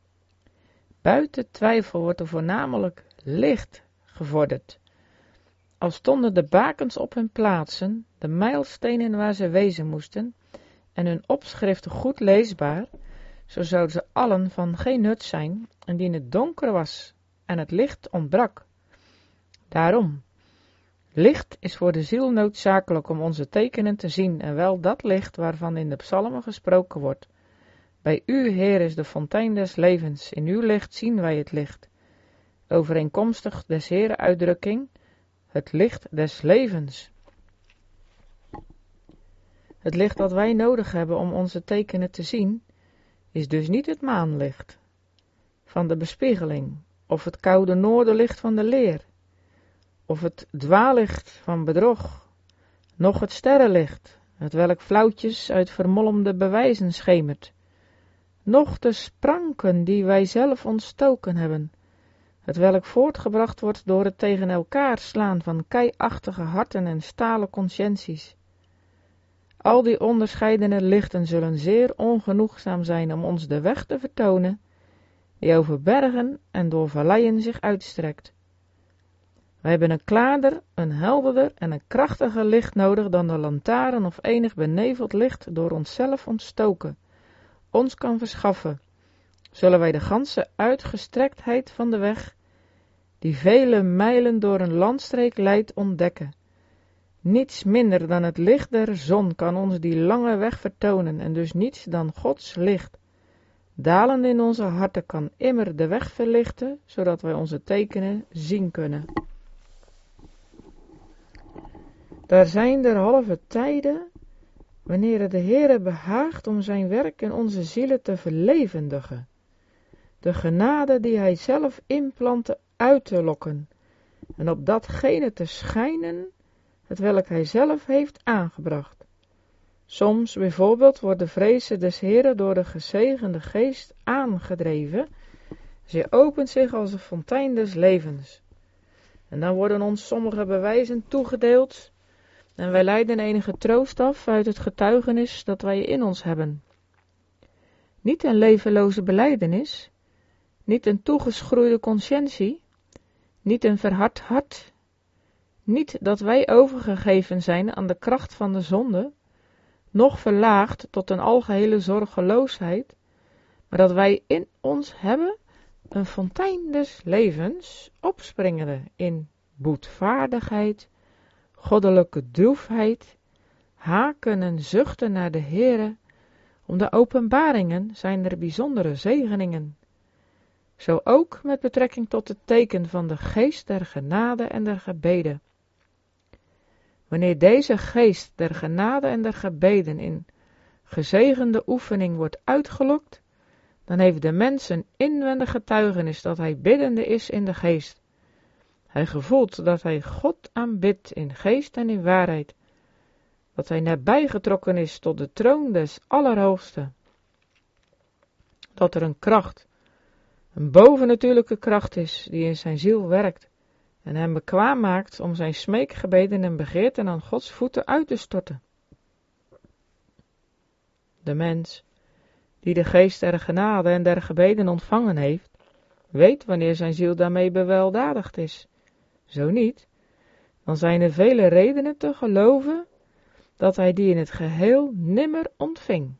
S1: Buiten twijfel wordt er voornamelijk licht gevorderd. Al stonden de bakens op hun plaatsen, de mijlstenen waar ze wezen moesten, en hun opschriften goed leesbaar, zo zouden ze allen van geen nut zijn, indien het donker was en het licht ontbrak. Daarom, licht is voor de ziel noodzakelijk om onze tekenen te zien, en wel dat licht waarvan in de psalmen gesproken wordt. Bij u, Heer, is de fontein des levens, in uw licht zien wij het licht. Overeenkomstig des Heeren uitdrukking, het licht des levens. Het licht dat wij nodig hebben om onze tekenen te zien, is dus niet het maanlicht van de bespiegeling, of het koude noorderlicht van de leer, of het dwaallicht van bedrog, noch het sterrenlicht, het welk flauwtjes uit vermolmde bewijzen schemert, noch de spranken die wij zelf ontstoken hebben, het welk voortgebracht wordt door het tegen elkaar slaan van keiachtige harten en stalen conscienties. Al die onderscheidene lichten zullen zeer ongenoegzaam zijn om ons de weg te vertonen, die over bergen en door valleien zich uitstrekt. Wij hebben een klaarder, een helderder en een krachtiger licht nodig dan de lantaarn of enig beneveld licht door onszelf ontstoken, ons kan verschaffen. Zullen wij de ganse uitgestrektheid van de weg, die vele mijlen door een landstreek leidt, ontdekken. Niets minder dan het licht der zon kan ons die lange weg vertonen en dus niets dan Gods licht, dalend in onze harten, kan immer de weg verlichten, zodat wij onze tekenen zien kunnen. Daar zijn derhalve tijden, wanneer het de Heere behaagt om zijn werk in onze zielen te verlevendigen, de genade die hij zelf inplantte uit te lokken, en op datgene te schijnen, het welk hij zelf heeft aangebracht. Soms bijvoorbeeld wordt de vreze des Heeren door de gezegende geest aangedreven, zij opent zich als een fontein des levens. En dan worden ons sommige bewijzen toegedeeld, en wij leiden enige troost af uit het getuigenis dat wij in ons hebben. Niet een levenloze belijdenis, niet een toegeschroeide conscientie, niet een verhard hart, niet dat wij overgegeven zijn aan de kracht van de zonde, noch verlaagd tot een algehele zorgeloosheid, maar dat wij in ons hebben een fontein des levens, opspringende in boetvaardigheid, goddelijke droefheid, haken en zuchten naar de Heere, om de openbaringen zijn er bijzondere zegeningen. Zo ook met betrekking tot het teken van de geest der genade en der gebeden. Wanneer deze geest der genade en der gebeden in gezegende oefening wordt uitgelokt, dan heeft de mens een inwendig getuigenis dat hij biddende is in de geest. Hij gevoelt dat hij God aanbidt in geest en in waarheid, dat hij nabijgetrokken is tot de troon des Allerhoogste. Dat er een kracht, een bovennatuurlijke kracht is die in zijn ziel werkt en hem bekwaam maakt om zijn smeekgebeden en begeerten aan Gods voeten uit te storten. De mens, die de geest der genade en der gebeden ontvangen heeft, weet wanneer zijn ziel daarmee beweldadigd is. Zo niet, dan zijn er vele redenen te geloven dat hij die in het geheel nimmer ontving.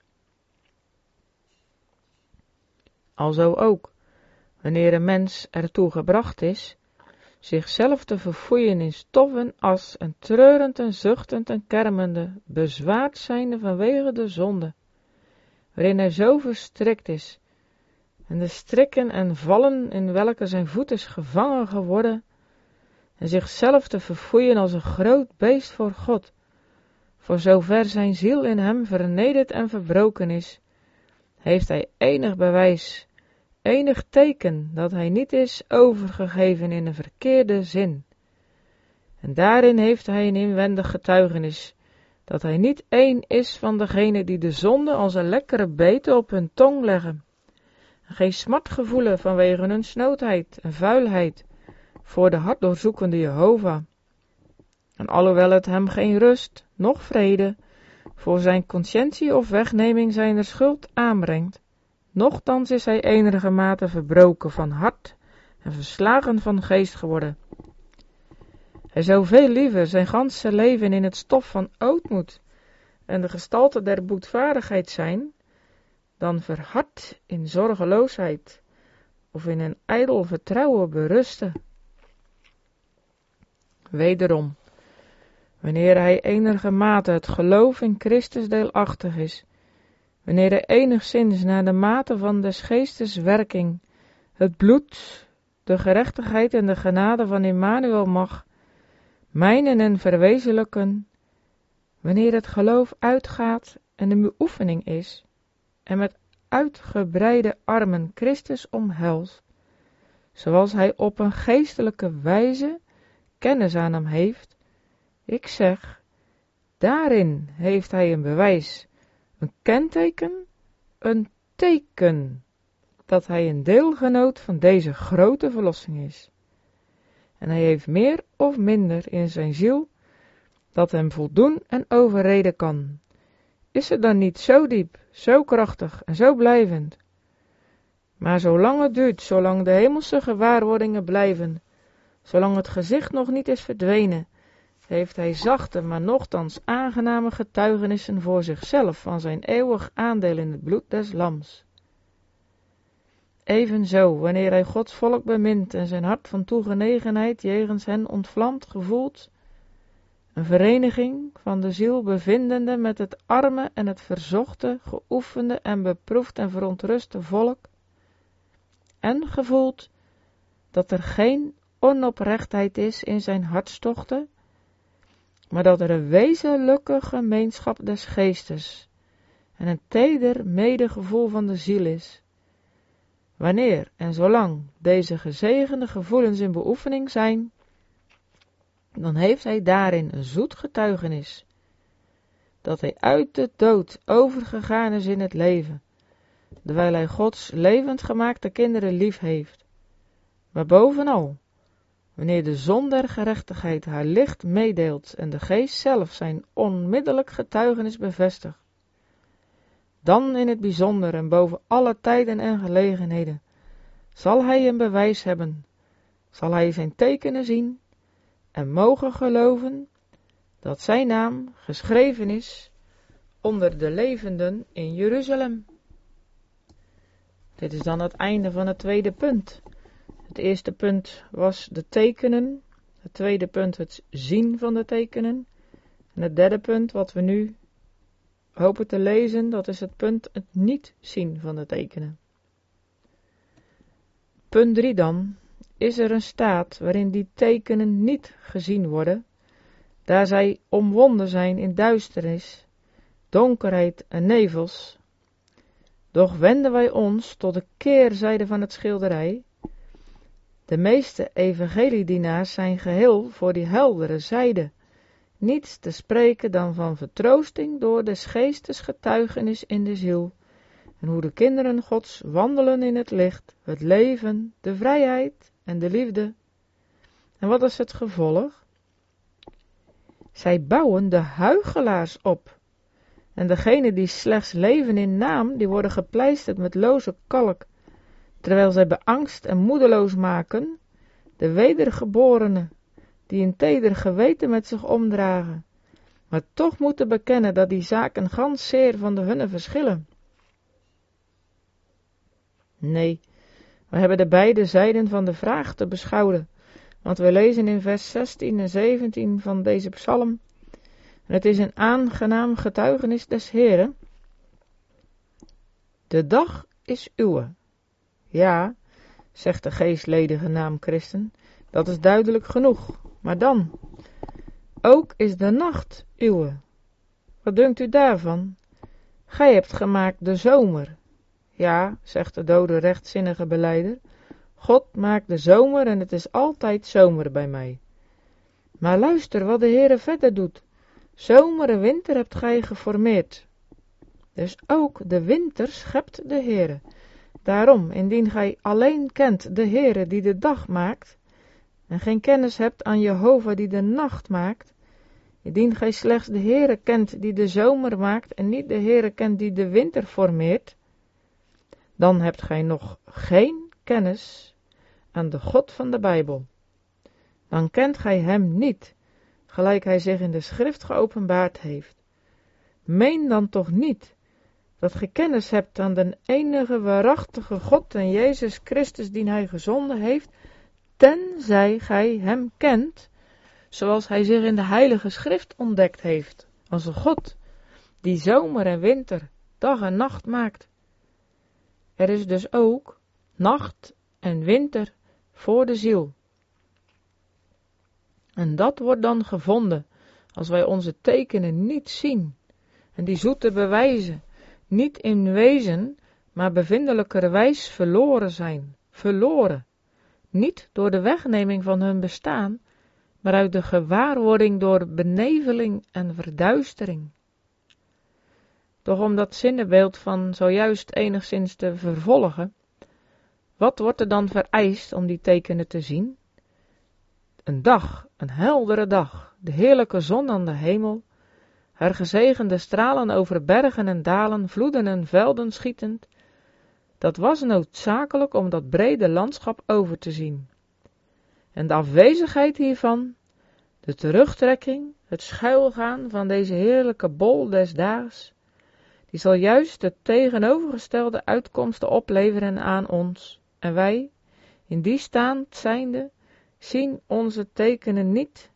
S1: Alzo ook, wanneer een mens ertoe gebracht is, zichzelf te verfoeien in stof en as, en treurend en zuchtend en kermende, bezwaard zijnde vanwege de zonde, waarin hij zo verstrikt is, en de strikken en vallen in welke zijn voet is gevangen geworden, en zichzelf te verfoeien als een groot beest voor God, voor zover zijn ziel in hem vernederd en verbroken is, heeft hij enig bewijs, enig teken dat hij niet is overgegeven in een verkeerde zin. En daarin heeft hij een inwendig getuigenis, dat hij niet één is van degenen die de zonde als een lekkere bete op hun tong leggen, en geen smart gevoelen vanwege hun snoodheid en vuilheid voor de hartdoorzoekende Jehovah. En alhoewel het hem geen rust, noch vrede, voor zijn conscientie of wegneming zijner schuld aanbrengt, nochtans is hij enigermate verbroken van hart en verslagen van geest geworden. Hij zou veel liever zijn ganse leven in het stof van ootmoed en de gestalte der boetvaardigheid zijn, dan verhard in zorgeloosheid of in een ijdel vertrouwen berusten. Wederom, wanneer hij enigermate het geloof in Christus deelachtig is, wanneer hij enigszins naar de mate van des geestes werking het bloed, de gerechtigheid en de genade van Immanuel mag mijnen en verwezenlijken, Wanneer het geloof uitgaat en de beoefening is, en met uitgebreide armen Christus omhelst, zoals hij op een geestelijke wijze kennis aan hem heeft, ik zeg, daarin heeft hij een bewijs, een kenteken, een teken, dat hij een deelgenoot van deze grote verlossing is. En hij heeft meer of minder in zijn ziel, dat hem voldoen en overreden kan. Is het dan niet zo diep, zo krachtig en zo blijvend? Maar zolang het duurt, zolang de hemelse gewaarwordingen blijven, zolang het gezicht nog niet is verdwenen, heeft hij zachte, maar nochtans aangename getuigenissen voor zichzelf van zijn eeuwig aandeel in het bloed des lams. Evenzo, wanneer hij Gods volk bemint en zijn hart van toegenegenheid jegens hen ontvlamt gevoelt, een vereniging van de ziel bevindende met het arme en het verzochte, geoefende en beproefd en verontruste volk, en gevoelt dat er geen onoprechtheid is in zijn hartstochten, maar dat er een wezenlijke gemeenschap des geestes en een teder medegevoel van de ziel is. Wanneer en zolang deze gezegende gevoelens in beoefening zijn, dan heeft hij daarin een zoet getuigenis, dat hij uit de dood overgegaan is in het leven, terwijl hij Gods levend gemaakte kinderen lief heeft. Maar bovenal, wanneer de zon der gerechtigheid haar licht meedeelt en de geest zelf zijn onmiddellijk getuigenis bevestigt, dan in het bijzonder en boven alle tijden en gelegenheden, zal hij een bewijs hebben, zal hij zijn tekenen zien en mogen geloven dat zijn naam geschreven is onder de levenden in Jeruzalem. Dit is dan het einde van het tweede punt. Het eerste punt was de tekenen, het tweede punt het zien van de tekenen, en het derde punt wat we nu hopen te lezen, dat is het punt het niet zien van de tekenen. Punt drie dan, is er een staat waarin die tekenen niet gezien worden, daar zij omwonden zijn in duisternis, donkerheid en nevels. Doch wenden wij ons tot de keerzijde van het schilderij. De meeste evangeliedienaars zijn geheel voor die heldere zijde, niets te spreken dan van vertroosting door des geestes getuigenis in de ziel, en hoe de kinderen Gods wandelen in het licht, het leven, de vrijheid en de liefde. En wat is het gevolg? Zij bouwen de huichelaars op, en degenen die slechts leven in naam, die worden gepleisterd met loze kalk, terwijl zij beangst en moedeloos maken de wedergeborenen, die een teder geweten met zich omdragen, maar toch moeten bekennen dat die zaken gans zeer van de hunne verschillen. Nee, we hebben de beide zijden van de vraag te beschouwen, want we lezen in vers zestien en zeventien van deze psalm, en het is een aangenaam getuigenis des Heeren. De dag is uwe. Ja, zegt de geestledige naam Christen, dat is duidelijk genoeg, maar dan, ook is de nacht uwe. Wat dunkt u daarvan? Gij hebt gemaakt de zomer. Ja, zegt de dode rechtzinnige belijder, God maakt de zomer en het is altijd zomer bij mij. Maar luister wat de Heere verder doet. Zomer en winter hebt gij geformeerd. Dus ook de winter schept de Heere. Daarom, indien gij alleen kent de Heere die de dag maakt, en geen kennis hebt aan Jehovah die de nacht maakt, indien gij slechts de Heere kent die de zomer maakt en niet de Heere kent die de winter formeert, dan hebt gij nog geen kennis aan de God van de Bijbel. Dan kent gij hem niet, gelijk hij zich in de schrift geopenbaard heeft. Meen dan toch niet dat gij kennis hebt aan den enige waarachtige God en Jezus Christus die hij gezonden heeft, tenzij gij hem kent, zoals hij zich in de heilige schrift ontdekt heeft, als een God die zomer en winter, dag en nacht maakt. Er is dus ook nacht en winter voor de ziel. En dat wordt dan gevonden als wij onze tekenen niet zien en die zoete bewijzen niet in wezen, maar bevindelijkerwijs verloren zijn, verloren, niet door de wegneming van hun bestaan, maar uit de gewaarwording door beneveling en verduistering. Doch om dat zinnenbeeld van zojuist enigszins te vervolgen, wat wordt er dan vereist om die tekenen te zien? Een dag, een heldere dag, de heerlijke zon aan de hemel, haar gezegende stralen over bergen en dalen, vloeden en velden schietend, dat was noodzakelijk om dat brede landschap over te zien. En de afwezigheid hiervan, de terugtrekking, het schuilgaan van deze heerlijke bol des daags, die zal juist de tegenovergestelde uitkomsten opleveren aan ons, en wij, in die staand zijnde, zien onze tekenen niet.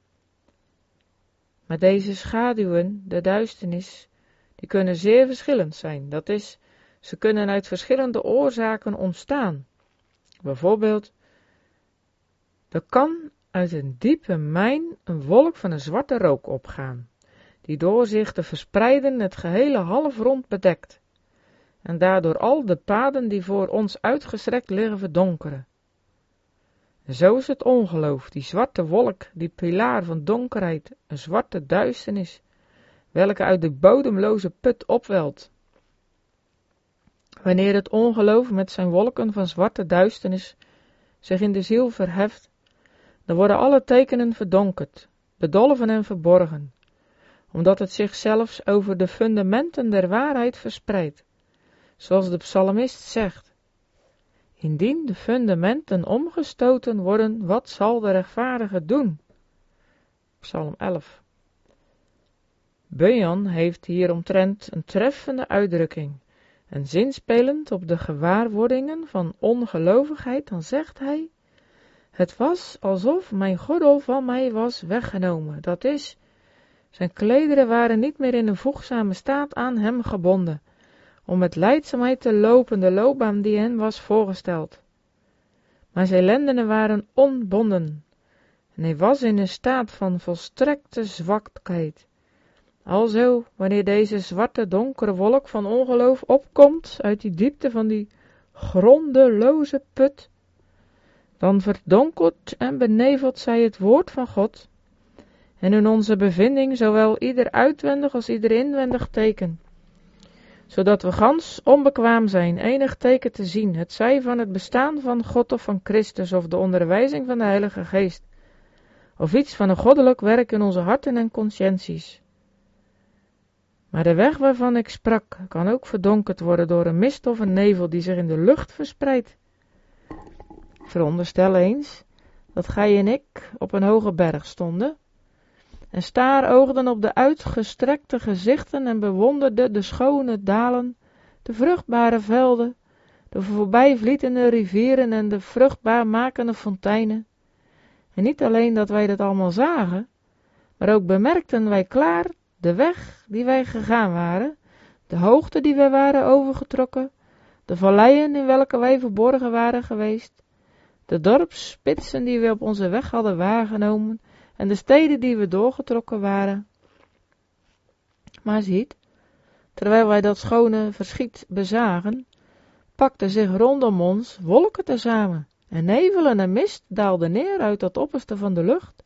S1: Maar deze schaduwen, de duisternis, die kunnen zeer verschillend zijn. Dat is, ze kunnen uit verschillende oorzaken ontstaan. Bijvoorbeeld, er kan uit een diepe mijn een wolk van een zwarte rook opgaan, die door zich te verspreiden het gehele halfrond bedekt, en daardoor al de paden die voor ons uitgestrekt liggen verdonkeren. En zo is het ongeloof, die zwarte wolk, die pilaar van donkerheid, een zwarte duisternis, welke uit de bodemloze put opwelt. Wanneer het ongeloof met zijn wolken van zwarte duisternis zich in de ziel verheft, dan worden alle tekenen verdonkerd, bedolven en verborgen, omdat het zich zelfs over de fundamenten der waarheid verspreidt, zoals de psalmist zegt. Indien de fundamenten omgestoten worden, wat zal de rechtvaardige doen? Psalm elf. Bunyan heeft hieromtrent een treffende uitdrukking, en zinspelend op de gewaarwordingen van ongelovigheid, dan zegt hij: het was alsof mijn gordel van mij was weggenomen, dat is, zijn klederen waren niet meer in een voegzame staat aan hem gebonden, om met lijdzaamheid te lopen de loopbaan die hen was voorgesteld. Maar zijn lendenen waren onbonden, en hij was in een staat van volstrekte zwakheid. Alzo, wanneer deze zwarte donkere wolk van ongeloof opkomt uit die diepte van die grondeloze put, dan verdonkert en benevelt zij het woord van God, en in onze bevinding zowel ieder uitwendig als ieder inwendig teken, zodat we gans onbekwaam zijn enig teken te zien, het zij van het bestaan van God of van Christus, of de onderwijzing van de Heilige Geest, of iets van een goddelijk werk in onze harten en conscienties. Maar de weg waarvan ik sprak, kan ook verdonkerd worden door een mist of een nevel die zich in de lucht verspreidt. Veronderstel eens dat gij en ik op een hoge berg stonden en staaroogden op de uitgestrekte gezichten en bewonderden de schone dalen, de vruchtbare velden, de voorbijvlietende rivieren en de vruchtbaar makende fonteinen. En niet alleen dat wij dat allemaal zagen, maar ook bemerkten wij klaar de weg die wij gegaan waren, de hoogte die wij waren overgetrokken, de valleien in welke wij verborgen waren geweest, de dorpsspitsen die we op onze weg hadden waargenomen en de steden die we doorgetrokken waren. Maar ziet, terwijl wij dat schone verschiet bezagen, pakten zich rondom ons wolken tezamen en nevelen en mist daalden neer uit het opperste van de lucht.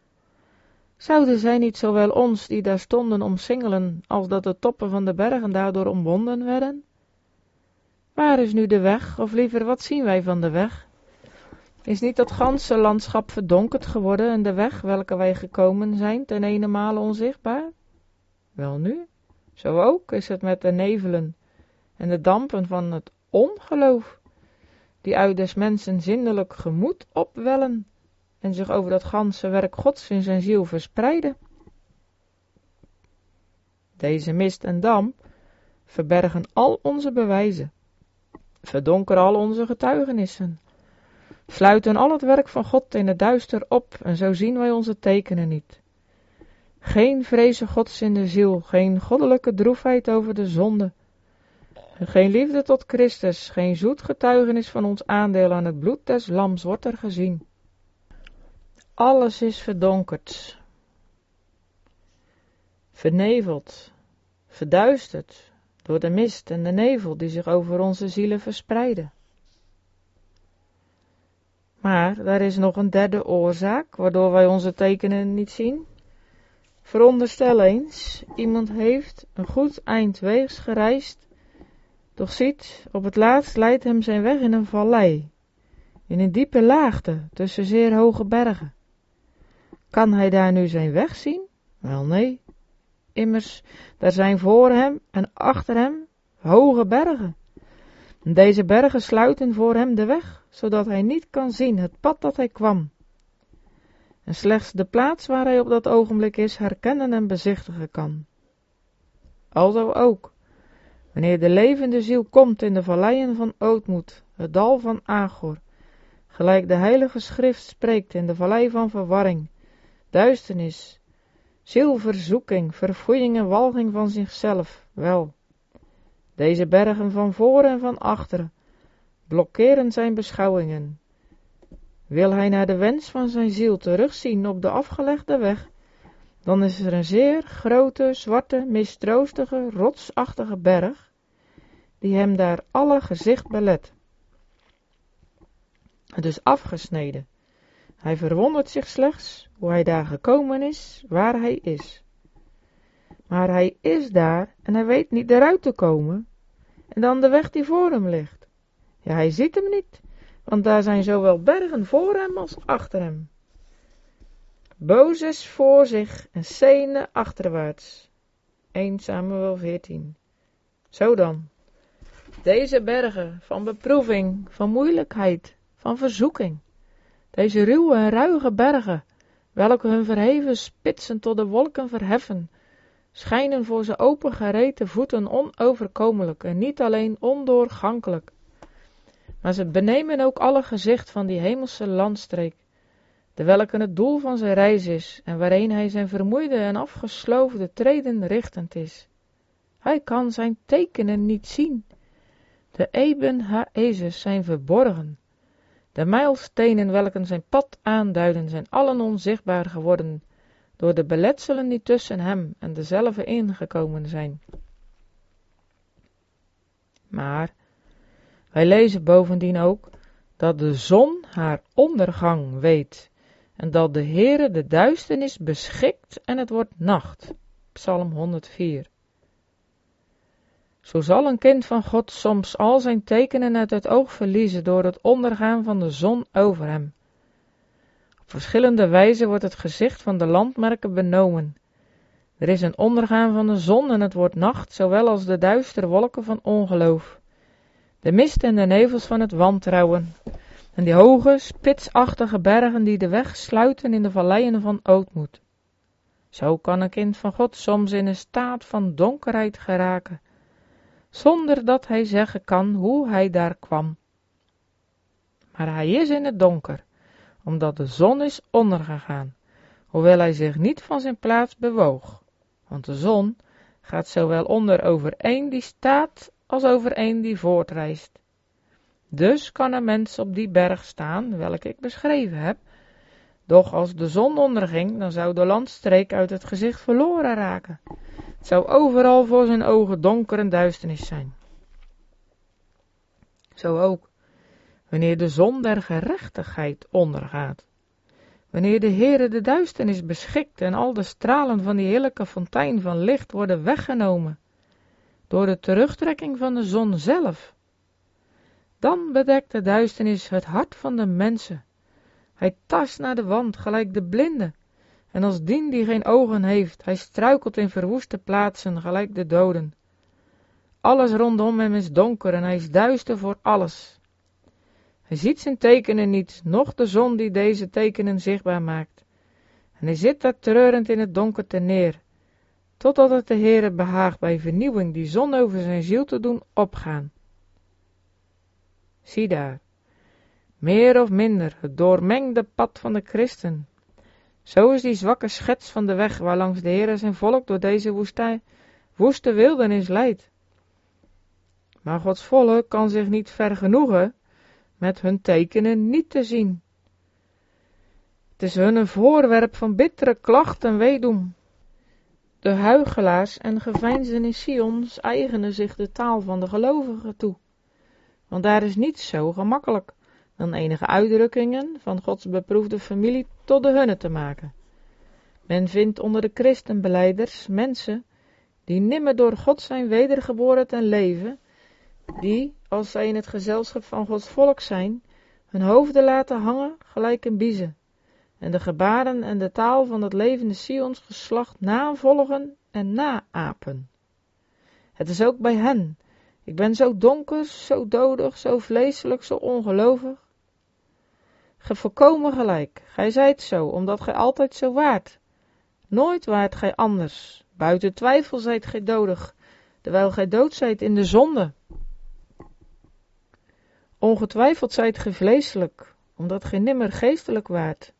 S1: Zouden zij niet zowel ons die daar stonden omsingelen, als dat de toppen van de bergen daardoor omwonden werden? Waar is nu de weg, of liever wat zien wij van de weg? Is niet dat ganse landschap verdonkerd geworden en de weg, welke wij gekomen zijn, ten eenenmale onzichtbaar? Welnu, zo ook is het met de nevelen en de dampen van het ongeloof, die uit des mensen zinnelijk gemoed opwellen en zich over dat ganse werk Gods in zijn ziel verspreiden. Deze mist en damp verbergen al onze bewijzen, verdonkeren al onze getuigenissen, sluiten al het werk van God in het duister op en zo zien wij onze tekenen niet. Geen vreze Gods in de ziel, geen goddelijke droefheid over de zonde, geen liefde tot Christus, geen zoet getuigenis van ons aandeel aan het bloed des lams wordt er gezien. Alles is verdonkerd. verneveld, verduisterd door de mist en de nevel die zich over onze zielen verspreiden. Maar er is nog een derde oorzaak waardoor wij onze tekenen niet zien. Veronderstel eens, iemand heeft een goed eind weegs gereisd, doch ziet, op het laatst leidt hem zijn weg in een vallei, in een diepe laagte tussen zeer hoge bergen. Kan hij daar nu zijn weg zien? Wel nee, immers, daar zijn voor hem en achter hem hoge bergen. Deze bergen sluiten voor hem de weg, zodat hij niet kan zien het pad dat hij kwam. En slechts de plaats waar hij op dat ogenblik is, herkennen en bezichtigen kan. Alzo ook, wanneer de levende ziel komt in de valleien van Ootmoed, het dal van Agor, gelijk de heilige schrift spreekt in de vallei van verwarring, duisternis, zielverzoeking, verfoeiing en walging van zichzelf, wel, deze bergen van voor en van achter blokkeren zijn beschouwingen. Wil hij naar de wens van zijn ziel terugzien op de afgelegde weg, dan is er een zeer grote, zwarte, mistroostige, rotsachtige berg, die hem daar alle gezicht belet. Het is afgesneden. Hij verwondert zich slechts hoe hij daar gekomen is, waar hij is. Maar hij is daar en hij weet niet eruit te komen, en dan de weg die voor hem ligt. Ja, hij ziet hem niet, want daar zijn zowel bergen voor hem als achter hem. Bozes voor zich en Sene achterwaarts. Eerste Samuel veertien. Zo dan, deze bergen van beproeving, van moeilijkheid, van verzoeking, deze ruwe en ruige bergen, welke hun verheven spitsen tot de wolken verheffen, schijnen voor zijn opengereten voeten onoverkomelijk en niet alleen ondoorgankelijk, maar ze benemen ook alle gezicht van die hemelse landstreek, de welke het doel van zijn reis is en waarheen hij zijn vermoeide en afgesloofde treden richtend is. Hij kan zijn tekenen niet zien. De Eben Haezes zijn verborgen. De mijlstenen welke zijn pad aanduiden zijn allen onzichtbaar geworden door de beletselen die tussen hem en dezelfde ingekomen zijn. Maar wij lezen bovendien ook dat de zon haar ondergang weet en dat de Heere de duisternis beschikt en het wordt nacht. Psalm honderdvier. Zo zal een kind van God soms al zijn tekenen uit het oog verliezen door het ondergaan van de zon over hem. Op verschillende wijzen wordt het gezicht van de landmerken benomen. Er is een ondergaan van de zon en het wordt nacht, zowel als de duistere wolken van ongeloof, de mist en de nevels van het wantrouwen, en die hoge, spitsachtige bergen die de weg sluiten in de valleien van ootmoed. Zo kan een kind van God soms in een staat van donkerheid geraken, zonder dat hij zeggen kan hoe hij daar kwam. Maar hij is in het donker, omdat de zon is ondergegaan, hoewel hij zich niet van zijn plaats bewoog, want de zon gaat zowel onder over een die staat, als over een die voortreist. Dus kan een mens op die berg staan, welke ik beschreven heb, doch als de zon onderging, dan zou de landstreek uit het gezicht verloren raken. Het zou overal voor zijn ogen donker en duisternis zijn. Zo ook, wanneer de zon der gerechtigheid ondergaat, wanneer de Heere de duisternis beschikt en al de stralen van die heerlijke fontein van licht worden weggenomen, door de terugtrekking van de zon zelf, dan bedekt de duisternis het hart van de mensen. Hij tast naar de wand, gelijk de blinde, en als dien die geen ogen heeft, hij struikelt in verwoeste plaatsen, gelijk de doden. Alles rondom hem is donker en hij is duister voor alles. Hij ziet zijn tekenen niet, noch de zon die deze tekenen zichtbaar maakt. En hij zit daar treurend in het donkerte neer, totdat het de Heere behaagt bij vernieuwing die zon over zijn ziel te doen opgaan. Zie daar, meer of minder het doormengde pad van de christen. Zo is die zwakke schets van de weg waarlangs de Heere zijn volk door deze woestijn, woeste wildernis leidt. Maar Gods volk kan zich niet vergenoegen met hun tekenen niet te zien. Het is hun een voorwerp van bittere klacht en weedoem. De huichelaars en geveinsden in Sions eigenen zich de taal van de gelovigen toe. Want daar is niets zo gemakkelijk dan enige uitdrukkingen van Gods beproefde familie tot de hunne te maken. Men vindt onder de christenbelijders mensen die nimmer door God zijn wedergeboren ten leven, die, als zij in het gezelschap van Gods volk zijn, hun hoofden laten hangen gelijk een biezen, en de gebaren en de taal van het levende Sions geslacht navolgen en naapen. Het is ook bij hen. Ik ben zo donker, zo dodig, zo vleeselijk, zo ongelovig. Ge volkomen gelijk, gij zijt zo, omdat gij altijd zo waart. Nooit waart gij anders, buiten twijfel zijt gij dodig, terwijl gij dood zijt in de zonde. Ongetwijfeld zijt gij vleeselijk, omdat gij nimmer geestelijk waart.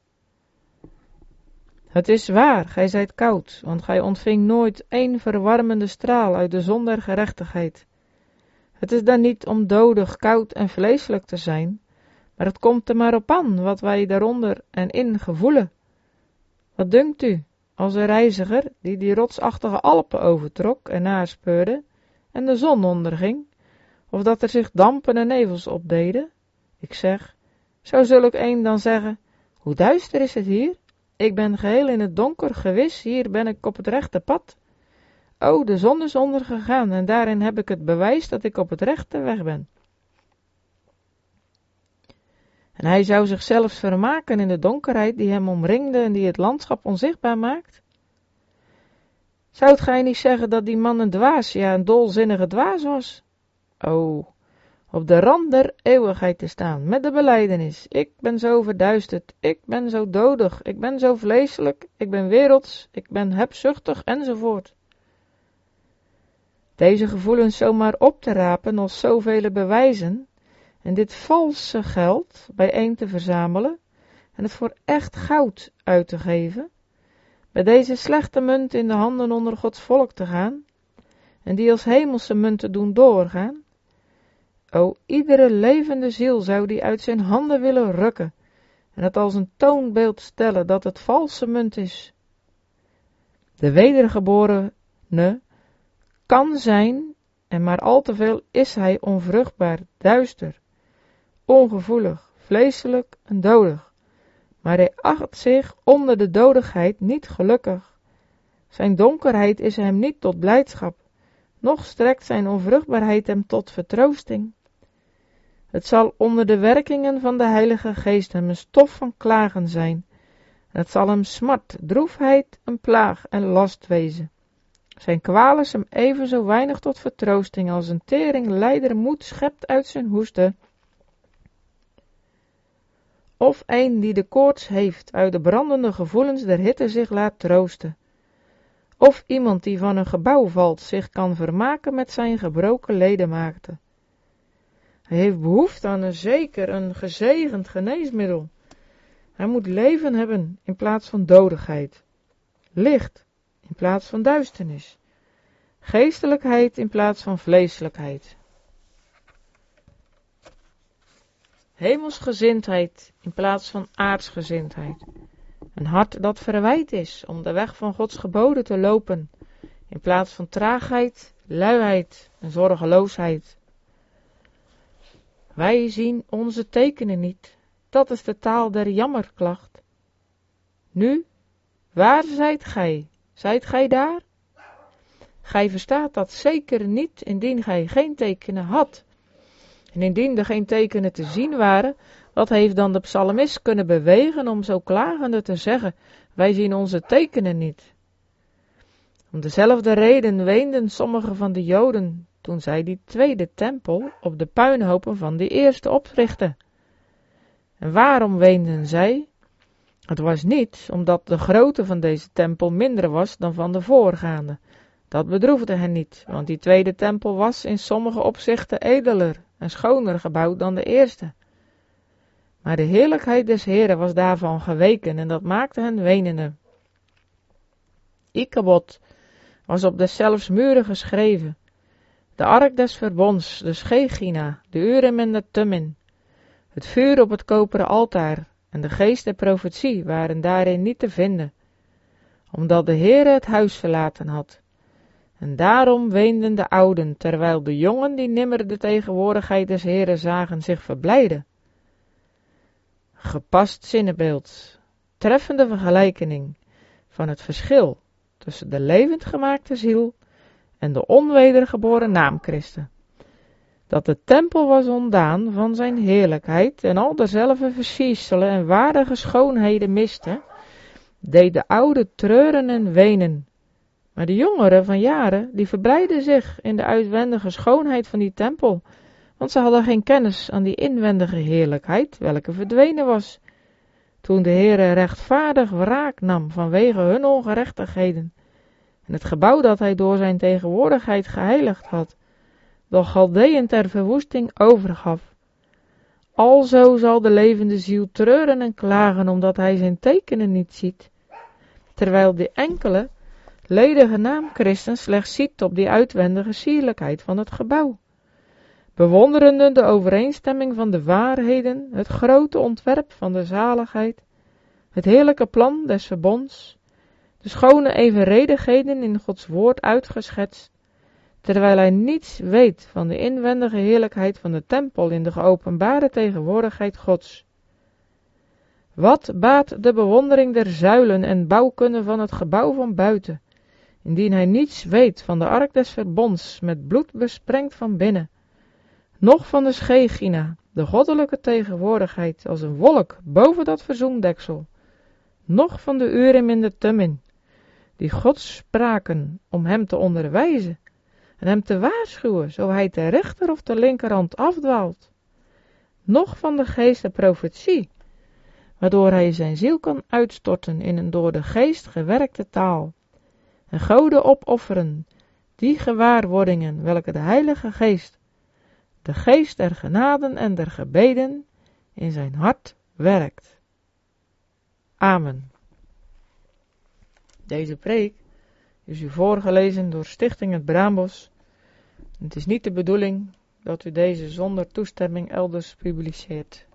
S1: Het is waar, gij zijt koud, want gij ontving nooit één verwarmende straal uit de zon der gerechtigheid. Het is dan niet om dodig, koud en vleeselijk te zijn, maar het komt er maar op aan wat wij daaronder en in gevoelen. Wat dunkt u, als een reiziger die die rotsachtige Alpen overtrok en naspeurde en de zon onderging, of dat er zich dampen en nevels opdeden? Ik zeg, zo zul ik een dan zeggen, hoe duister is het hier? Ik ben geheel in het donker, gewis, hier ben ik op het rechte pad. O, de zon is ondergegaan en daarin heb ik het bewijs dat ik op het rechte weg ben. En hij zou zichzelf vermaken in de donkerheid die hem omringde en die het landschap onzichtbaar maakt? Zoudt gij niet zeggen dat die man een dwaas, ja een dolzinnige dwaas was? O, op de rand der eeuwigheid te staan, met de belijdenis, ik ben zo verduisterd, ik ben zo dodig, ik ben zo vleeselijk, ik ben werelds, ik ben hebzuchtig, enzovoort. Deze gevoelens zomaar op te rapen als zoveel bewijzen, en dit valse geld bijeen te verzamelen, en het voor echt goud uit te geven, bij deze slechte munt in de handen onder Gods volk te gaan, en die als hemelse munten doen doorgaan, o, iedere levende ziel zou die uit zijn handen willen rukken en het als een toonbeeld stellen dat het valse munt is. De wedergeborene kan zijn, en maar al te veel is hij onvruchtbaar, duister, ongevoelig, vleeselijk en dodig, maar hij acht zich onder de dodigheid niet gelukkig. Zijn donkerheid is hem niet tot blijdschap, noch strekt zijn onvruchtbaarheid hem tot vertroosting. Het zal onder de werkingen van de Heilige Geest hem een stof van klagen zijn, en het zal hem smart, droefheid, een plaag en last wezen. Zijn kwaal is hem even zo weinig tot vertroosting als een teringlijder moed schept uit zijn hoesten, of een die de koorts heeft uit de brandende gevoelens der hitte zich laat troosten, of iemand die van een gebouw valt zich kan vermaken met zijn gebroken ledematen. Hij heeft behoefte aan een zeker, een gezegend geneesmiddel. Hij moet leven hebben in plaats van dodigheid, licht in plaats van duisternis, geestelijkheid in plaats van vleeselijkheid, hemelsgezindheid in plaats van aardsgezindheid, een hart dat verwijd is om de weg van Gods geboden te lopen, in plaats van traagheid, luiheid en zorgeloosheid. Wij zien onze tekenen niet, dat is de taal der jammerklacht. Nu, waar zijt gij? Zijt gij daar? Gij verstaat dat zeker niet, indien gij geen tekenen had. En indien er geen tekenen te zien waren, wat heeft dan de psalmist kunnen bewegen om zo klagende te zeggen, wij zien onze tekenen niet? Om dezelfde reden weenden sommige van de Joden, toen zij die tweede tempel op de puinhopen van die eerste oprichtten. En waarom weenden zij? Het was niet omdat de grootte van deze tempel minder was dan van de voorgaande. Dat bedroefde hen niet, want die tweede tempel was in sommige opzichten edeler en schoner gebouwd dan de eerste. Maar de heerlijkheid des Heren was daarvan geweken en dat maakte hen wenende. Ikabod was op deszelfs muren geschreven, de ark des verbonds, de Schegina, de Urim en de Tummin, het vuur op het koperen altaar en de geest der profetie waren daarin niet te vinden. omdat de Heere het huis verlaten had. En daarom weenden de ouden, terwijl de jongen die nimmer de tegenwoordigheid des Heeren zagen zich verblijden. Gepast zinnebeeld, treffende vergelijkening van het verschil tussen de levend gemaakte ziel en de onwedergeboren naamchristen. Dat de tempel was ontdaan van zijn heerlijkheid en al derzelfde versierselen en waardige schoonheden miste, deed de oude treuren en wenen. Maar de jongeren van jaren, die verblijden zich in de uitwendige schoonheid van die tempel, want ze hadden geen kennis aan die inwendige heerlijkheid, welke verdwenen was, toen de Heere rechtvaardig wraak nam vanwege hun ongerechtigheden, en het gebouw dat hij door zijn tegenwoordigheid geheiligd had, de Galdeën ter verwoesting overgaf. Alzo zal de levende ziel treuren en klagen, omdat hij zijn tekenen niet ziet, terwijl de enkele, ledige naam Christen slechts ziet op die uitwendige sierlijkheid van het gebouw. Bewonderende de overeenstemming van de waarheden, het grote ontwerp van de zaligheid, het heerlijke plan des verbonds, de schone evenredigheden in Gods woord uitgeschetst, terwijl hij niets weet van de inwendige heerlijkheid van de tempel in de geopenbaarde tegenwoordigheid Gods. Wat baat de bewondering der zuilen en bouwkunde van het gebouw van buiten, indien hij niets weet van de ark des verbonds met bloed besprengd van binnen, noch van de schegina, de goddelijke tegenwoordigheid als een wolk boven dat verzoendeksel, noch van de Urim in de Tummin, die God spraken om hem te onderwijzen en hem te waarschuwen, zo hij ter rechter of ter linkerhand afdwaalt, noch van de geest der profetie, waardoor hij zijn ziel kan uitstorten in een door de geest gewerkte taal, en goden opofferen, die gewaarwordingen, welke de Heilige Geest, de geest der genaden en der gebeden, in zijn hart werkt. Amen. Deze preek is u voorgelezen door Stichting Het Braambos. Het is niet de bedoeling dat u deze zonder toestemming elders publiceert.